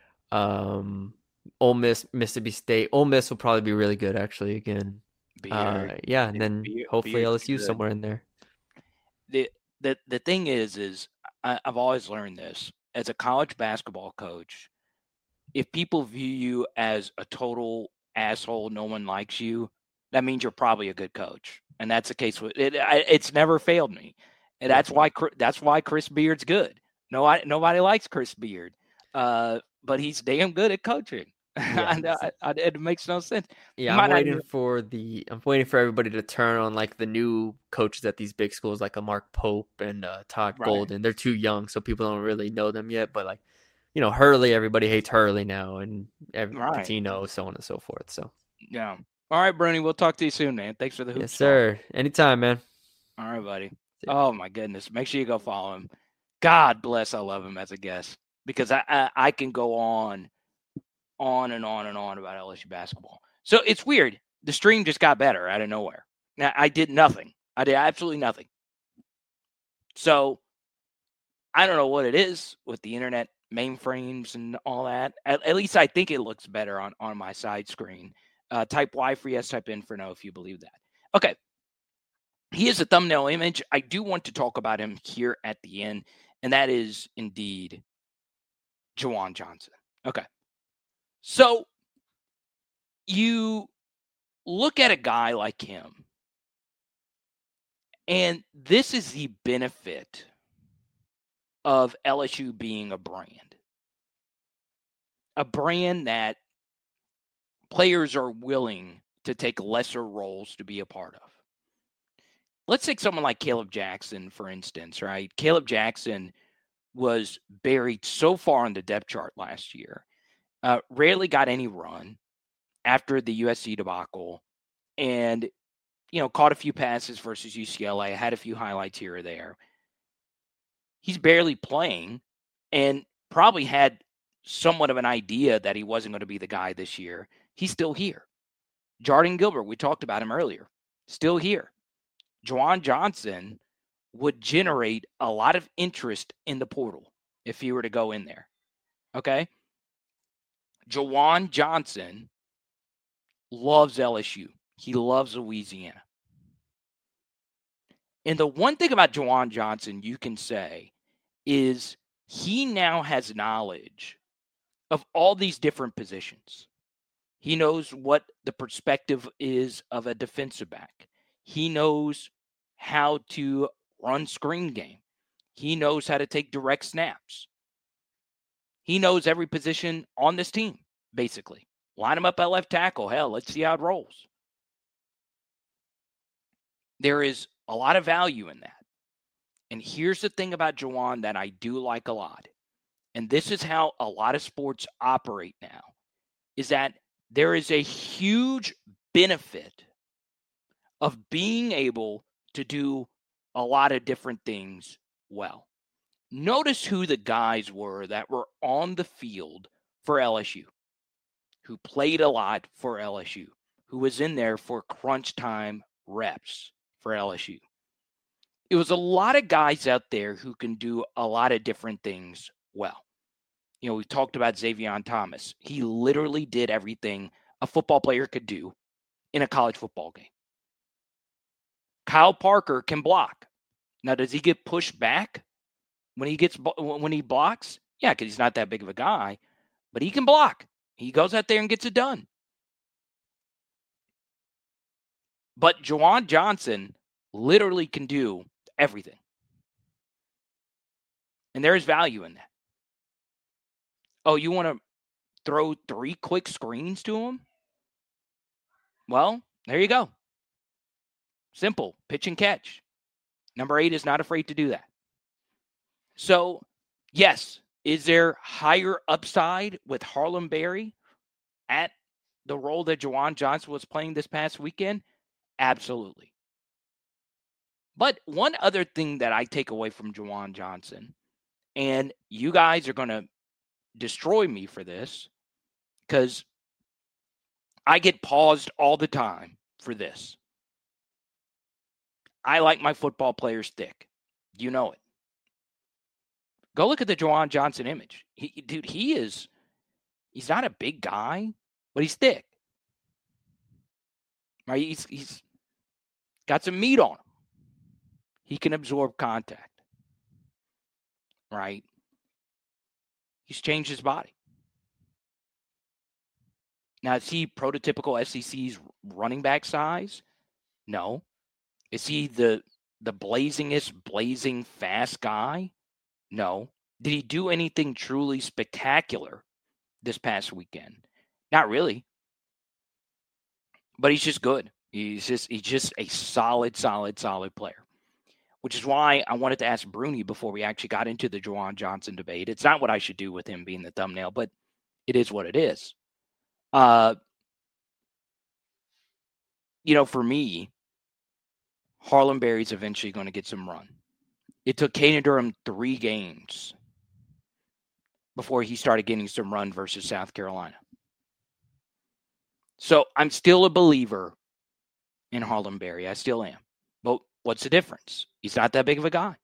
Um, Ole Miss, Mississippi State. Ole Miss will probably be really good, actually. Again, Beard. uh, yeah, and then Beard- hopefully Beard's L S U good. somewhere in there. the the the thing is, is I, I've always learned this as a college basketball coach. If people view you as a total asshole, no one likes you, that means you're probably a good coach, and that's the case with it. I, it's never failed me, and that's why Chris- that's why Chris Beard's good. No, I, nobody likes Chris Beard, uh, but he's damn good at coaching. Yeah, and, uh, I- it makes no sense. You Yeah, might I'm not waiting even- for the I'm waiting for everybody to turn on like the new coaches at these big schools like a Mark Pope and uh, Todd Right. Golden. They're too young, so people don't really know them yet. But like, you know, Hurley, everybody hates Hurley now, and every, Right. Patino, so on and so forth. So Yeah. All right, Bruni, we'll talk to you soon, man. Thanks for the hoop yes, talk. sir. Anytime, man. All right, buddy. See Oh my goodness. Make sure you go follow him. God bless. I love him as a guest because I, I, I can go on, on and on and on about L S U basketball. So it's weird. The stream just got better out of nowhere. Now I did nothing. I did absolutely nothing. So I don't know what it is with the internet mainframes and all that. At, at least I think it looks better on, on my side screen. Uh, type Y for yes, type in for no if you believe that. Okay. He is a thumbnail image. I do want to talk about him here at the end, and that is indeed Juwan Johnson. Okay. So you look at a guy like him, and this is the benefit of L S U being a brand. A brand that players are willing to take lesser roles to be a part of. Let's take someone like Caleb Jackson, for instance, right? Caleb Jackson was buried so far on the depth chart last year, uh, rarely got any run after the U S C debacle, and, you know, caught a few passes versus U C L A, had a few highlights here or there. He's barely playing and probably had somewhat of an idea that he wasn't going to be the guy this year. He's still here. Jordan Gilbert, we talked about him earlier, still here. Juwan Johnson would generate a lot of interest in the portal if he were to go in there. Okay? Juwan Johnson loves L S U. He loves Louisiana. And the one thing about Juwan Johnson you can say is he now has knowledge of all these different positions. He knows what the perspective is of a defensive back. He knows how to run screen game. He knows how to take direct snaps. He knows every position on this team, basically. Line him up at left tackle. Hell, let's see how it rolls. There is a lot of value in that. And here's the thing about Juwan that I do like a lot. And this is how a lot of sports operate now, is that there is a huge benefit of being able to do a lot of different things well. Notice who the guys were that were on the field for L S U, who played a lot for L S U, who was in there for crunch time reps for L S U. it was a lot of guys out there who can do a lot of different things well. You know, we talked about Xavier Thomas. He literally did everything a football player could do in a college football game. Kyle Parker can block. Now, does he get pushed back when he gets when he blocks? Yeah, because he's not that big of a guy, but he can block. He goes out there and gets it done. But Juwan Johnson literally can do everything. And there is value in that. Oh, you want to throw three quick screens to him? Well, there you go. Simple. Pitch and catch. Number eight is not afraid to do that. So, yes, is there higher upside with Harlem Berry at the role that Juwan Johnson was playing this past weekend? Absolutely. But one other thing that I take away from Juwan Johnson, and you guys are going to destroy me for this because I get paused all the time for this. I like my football players thick. You know it. Go look at the Juwan Johnson image. He, dude, he is, he's not a big guy, but he's thick. Right? He's, he's got some meat on him. He can absorb contact. Right? He's changed his body. Now, is he prototypical S E C's running back size? No. Is he the the blazingest, blazing fast guy? No. Did he do anything truly spectacular this past weekend? Not really. But he's just good. He's just he's just a solid, solid, solid player. Which is why I wanted to ask Bruni before we actually got into the Juwan Johnson debate. It's not what I should do with him being the thumbnail, but it is what it is. Uh, you know, for me, Harlem Berry's eventually going to get some run. It took Caden Durham three games before he started getting some run versus South Carolina. So I'm still a believer in Harlem Berry. I still am. But what's the difference? He's not that big of a guy.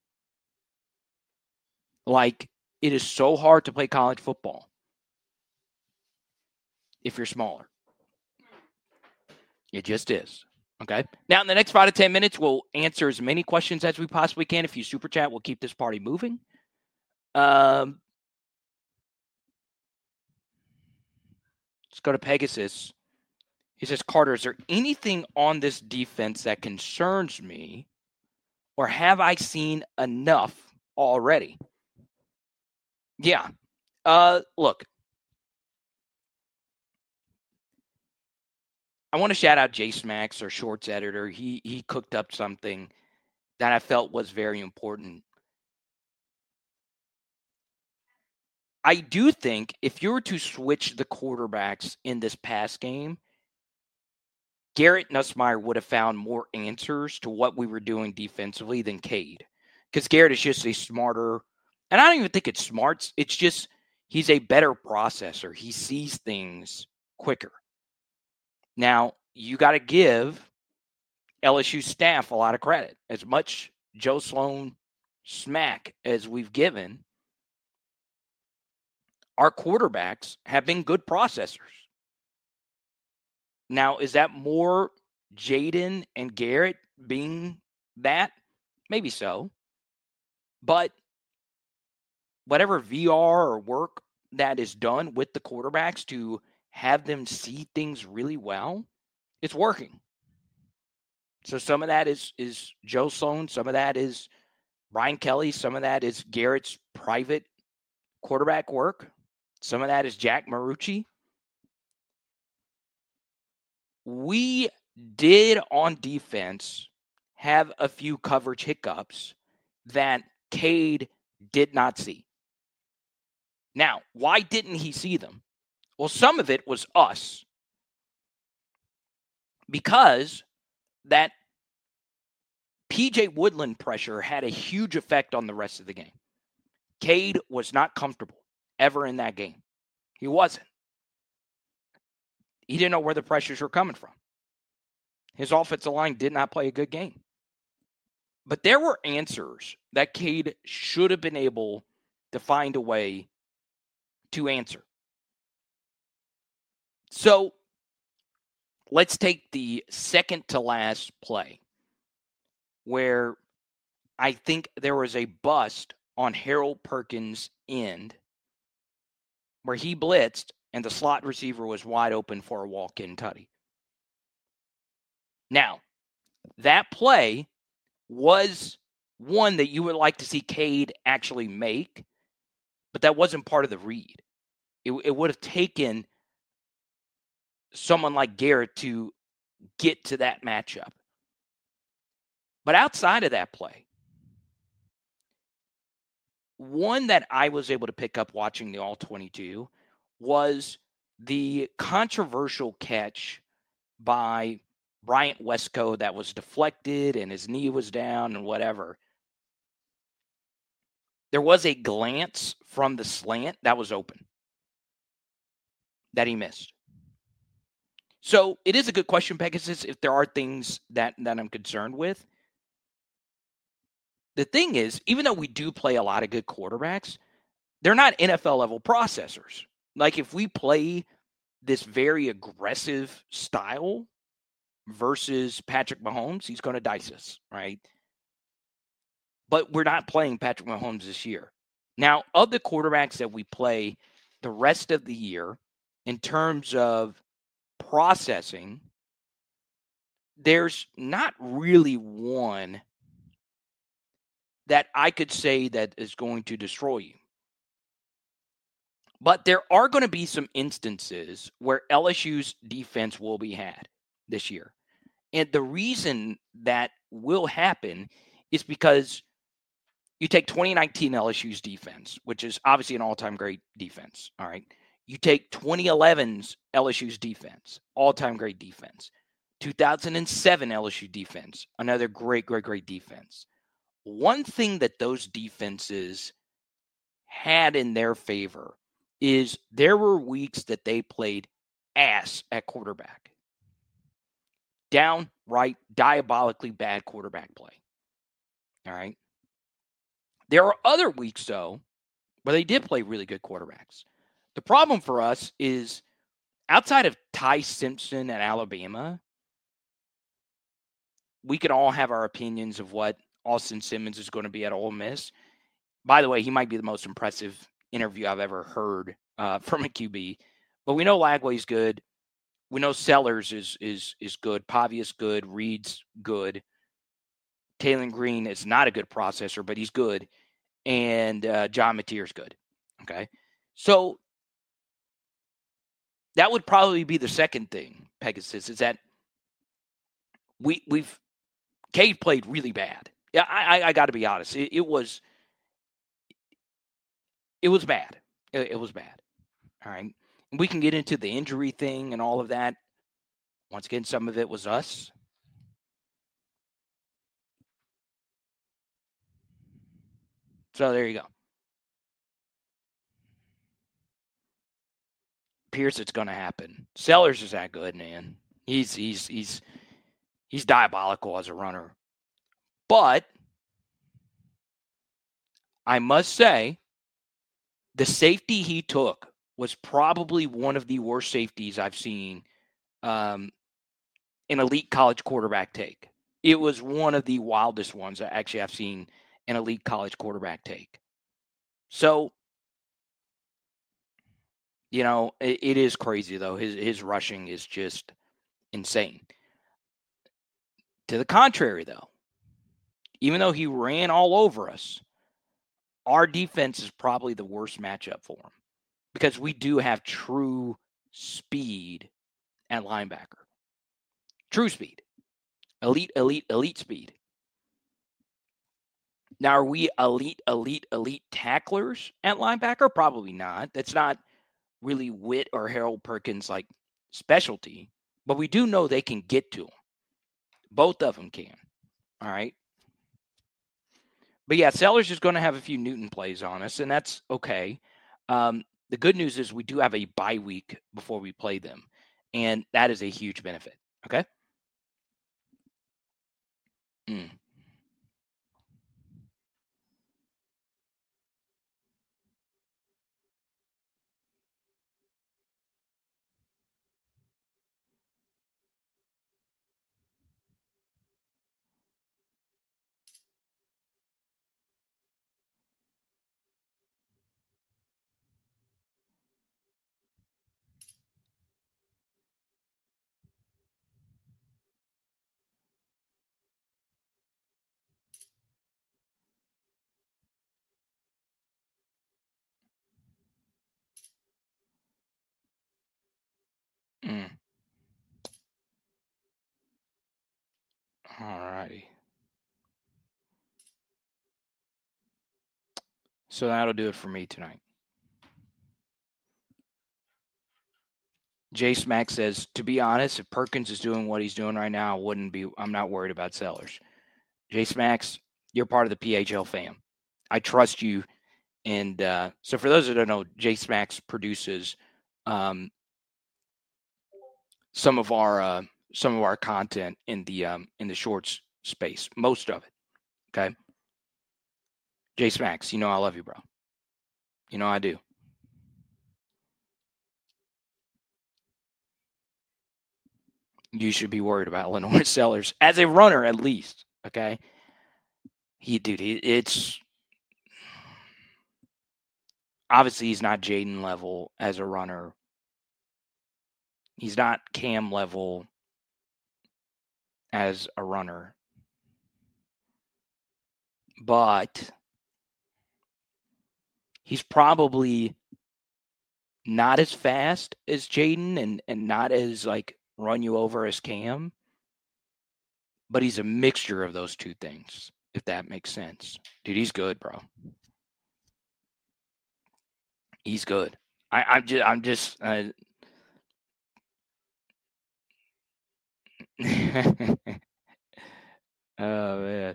Like, it is so hard to play college football if you're smaller. It just is. Okay. Now, in the next five to ten minutes, we'll answer as many questions as we possibly can. If you super chat, we'll keep this party moving. Um, let's go to Pegasus. He says, Carter, is there anything on this defense that concerns me, or have I seen enough already? Yeah. Uh, look. I want to shout out Jace Max, our shorts editor. He he cooked up something that I felt was very important. I do think if you were to switch the quarterbacks in this past game, Garrett Nussmeier would have found more answers to what we were doing defensively than Cade. Because Garrett is just a smarter, and I don't even think it's smarts. It's just he's a better processor. He sees things quicker. Now, you got to give L S U staff a lot of credit. As much Joe Sloan smack as we've given, our quarterbacks have been good processors. Now, is that more Jaden and Garrett being that? Maybe so. But whatever V R or work that is done with the quarterbacks to have them see things really well, it's working. So some of that is is Joe Sloan, some of that is Brian Kelly, some of that is Garrett's private quarterback work, some of that is Jack Marucci. We did on defense have a few coverage hiccups that Cade did not see. Now, why didn't he see them? Well, some of it was us, because that P J Woodland pressure had a huge effect on the rest of the game. Cade was not comfortable ever in that game. He wasn't. He didn't know where the pressures were coming from. His offensive line did not play a good game. But there were answers that Cade should have been able to find a way to answer. So let's take the second to last play where I think there was a bust on Harold Perkins' end where he blitzed and the slot receiver was wide open for a walk-in tutty. Now, that play was one that you would like to see Cade actually make, but that wasn't part of the read. It, it would have taken someone like Garrett to get to that matchup. But outside of that play, one that I was able to pick up watching the All twenty-two was the controversial catch by Bryant Westco that was deflected and his knee was down and whatever. There was a glance from the slant that was open that he missed. So it is a good question, Pegasus, if there are things that, that I'm concerned with. The thing is, even though we do play a lot of good quarterbacks, they're not N F L level processors. Like if we play this very aggressive style versus Patrick Mahomes, he's going to dice us, right? But we're not playing Patrick Mahomes this year. Now, of the quarterbacks that we play the rest of the year, in terms of processing, there's not really one that I could say that is going to destroy you. But there are going to be some instances where L S U's defense will be had this year. And the reason that will happen is because you take twenty nineteen L S U's defense, which is obviously an all-time great defense, all right? You take twenty eleven's L S U's defense, all-time great defense. two thousand seven L S U defense, another great, great, great defense. One thing that those defenses had in their favor is there were weeks that they played ass at quarterback. Downright, diabolically bad quarterback play. All right? There are other weeks, though, where they did play really good quarterbacks. The problem for us is outside of Ty Simpson at Alabama, we can all have our opinions of what Austin Simmons is going to be at Ole Miss. By the way, he might be the most impressive interview I've ever heard uh, from a Q B. But we know Lagway's good. We know Sellers is is is good. Pavia's good. Reed's good. Taylor Green is not a good processor, but he's good. And uh, John Mateer's good. Okay? So that would probably be the second thing, Pegasus, is that we, we've – Cade played really bad. Yeah, I, I, I got to be honest. It, it was it was bad. It, it was bad. All right. We can get into the injury thing and all of that. Once again, some of it was us. So there you go. Pierce, it's going to happen. Sellers is that good, man. He's he's he's he's diabolical as a runner. But I must say, the safety he took was probably one of the worst safeties I've seen um, an elite college quarterback take. It was one of the wildest ones that actually I've seen an elite college quarterback take. So, you know, it, it is crazy, though. His, his rushing is just insane. To the contrary, though, even though he ran all over us, our defense is probably the worst matchup for him because we do have true speed at linebacker. True speed. Elite, elite, elite speed. Now, are we elite, elite, elite tacklers at linebacker? Probably not. That's not really Witt or Harold Perkins' like specialty, but we do know they can get to him. Both of them can. All right. But yeah, Sellers is going to have a few Newton plays on us, and that's okay. Um, the good news is we do have a bye week before we play them, and that is a huge benefit. Okay. Mm. righty. So that'll do it for me tonight. J Smack says, to be honest, if Perkins is doing what he's doing right now, I wouldn't be. I'm not worried about Sellers. J Smacks, you're part of the P H L fam. I trust you. And uh, so for those that don't know, J Smacks produces um, some of our uh, some of our content in the um, in the shorts space, most of it. Okay, J Smacks, you know I love you, bro. You know I do. You should be worried about Lenore Sellers as a runner, at least. Okay, he, dude, he, it's obviously he's not Jaden level as a runner. He's not Cam level as a runner, but he's probably not as fast as Jaden and, and not as like run you over as Cam, but he's a mixture of those two things, if that makes sense. Dude, he's good, bro. He's good. I, I'm just, I'm just, uh, oh man,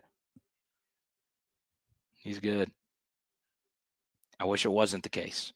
he's good. I wish it wasn't the case.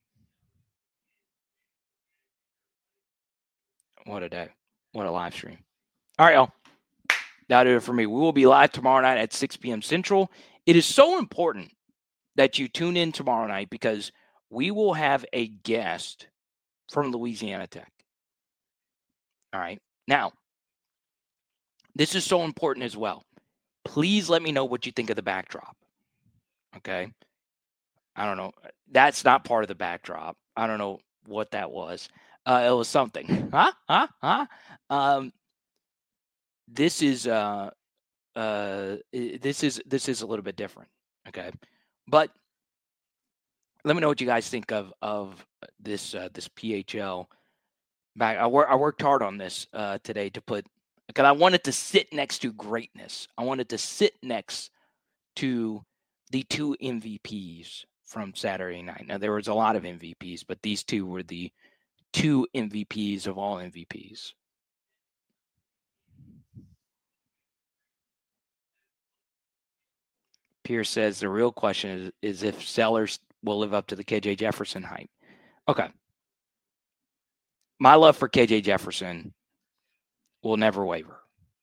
What a day. What a live stream. All right, y'all. That'll do it for me. We will be live tomorrow night at six p.m. Central. It is so important that you tune in tomorrow night because we will have a guest from Louisiana Tech. All right. Now, this is so important as well. Please let me know what you think of the backdrop. Okay. I don't know. That's not part of the backdrop. I don't know what that was. Uh, it was something. Huh? Huh? Huh? Um, this is uh, uh, this is this is a little bit different. Okay, but let me know what you guys think of of this uh, this P H L. Back, I work I worked hard on this uh, today to put because I wanted to sit next to greatness. I wanted to sit next to the two M V Ps from Saturday night. Now there was a lot of M V Ps, but these two were the two M V Ps of all M V Ps. Pierce says the real question is, is if Sellers will live up to the K J Jefferson hype. Okay. My love for K J Jefferson will never waver.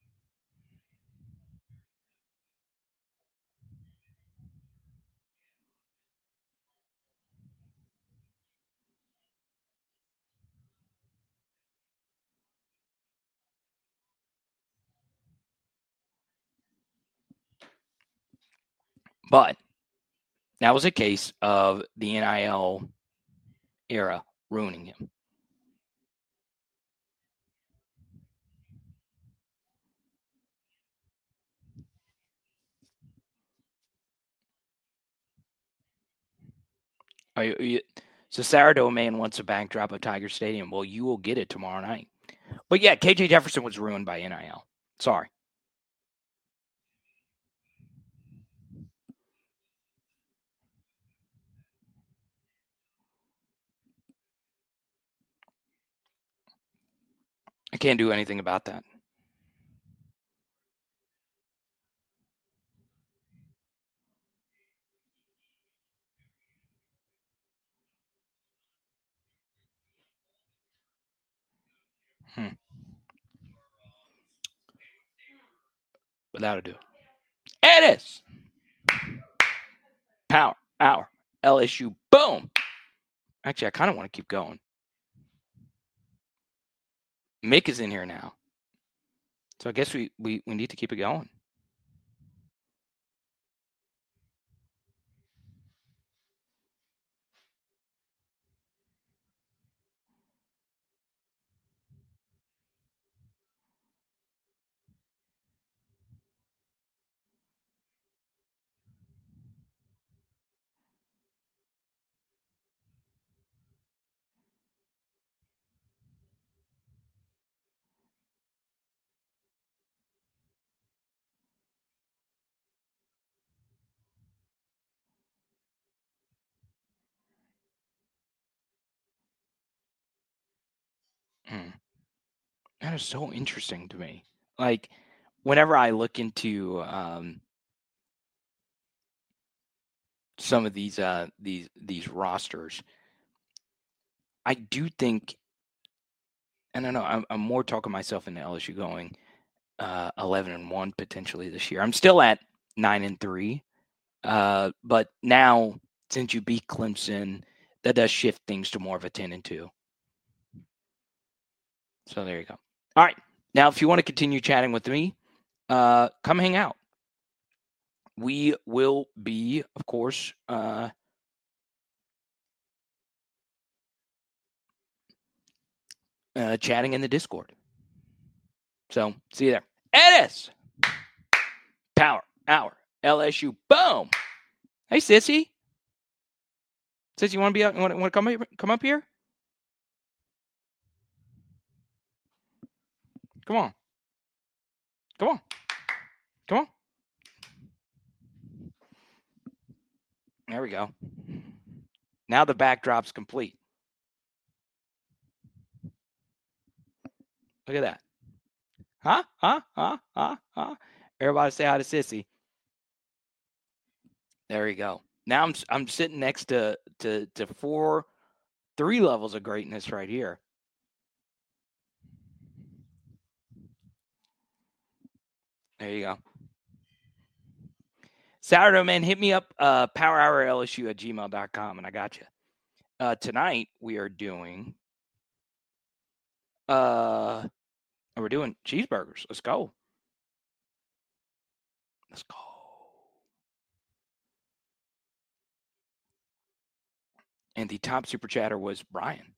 But that was a case of the N I L era ruining him. Are you, are you, so Sarah Domain wants a backdrop of Tiger Stadium. Well, you will get it tomorrow night. But yeah, K J Jefferson was ruined by N I L. Sorry. I can't do anything about that. Hmm. But that'll do. It is. Power, hour, L S U, boom. Actually, I kind of want to keep going. Mick is in here now. So I guess we, we, we need to keep it going. Mm. That is so interesting to me. Like, whenever I look into um, some of these uh, these these rosters, I do think, and I don't know, I'm, I'm more talking myself into L S U going uh, eleven and one potentially this year. I'm still at nine and three, uh, but now since you beat Clemson, that does shift things to more of a ten and two. So there you go. All right. Now, if you want to continue chatting with me, uh, come hang out. We will be, of course, uh, uh, chatting in the Discord. So see you there. Edis, Power Hour, L S U. Boom. Hey, Sissy. Sissy, you want to be? Want to come here? Come up here? Come on. Come on. Come on. There we go. Now the backdrop's complete. Look at that. Huh? Huh? Huh? Huh? Huh? Everybody say hi to Sissy. There you go. Now I'm I'm sitting next to to to four, three levels of greatness right here. There you go. Sourdough Man, hit me up, uh, power hour L S U at gmail dot com, and I got you. Uh, tonight, we are doing, uh, we're doing cheeseburgers. Let's go. Let's go. And the top super chatter was Brian.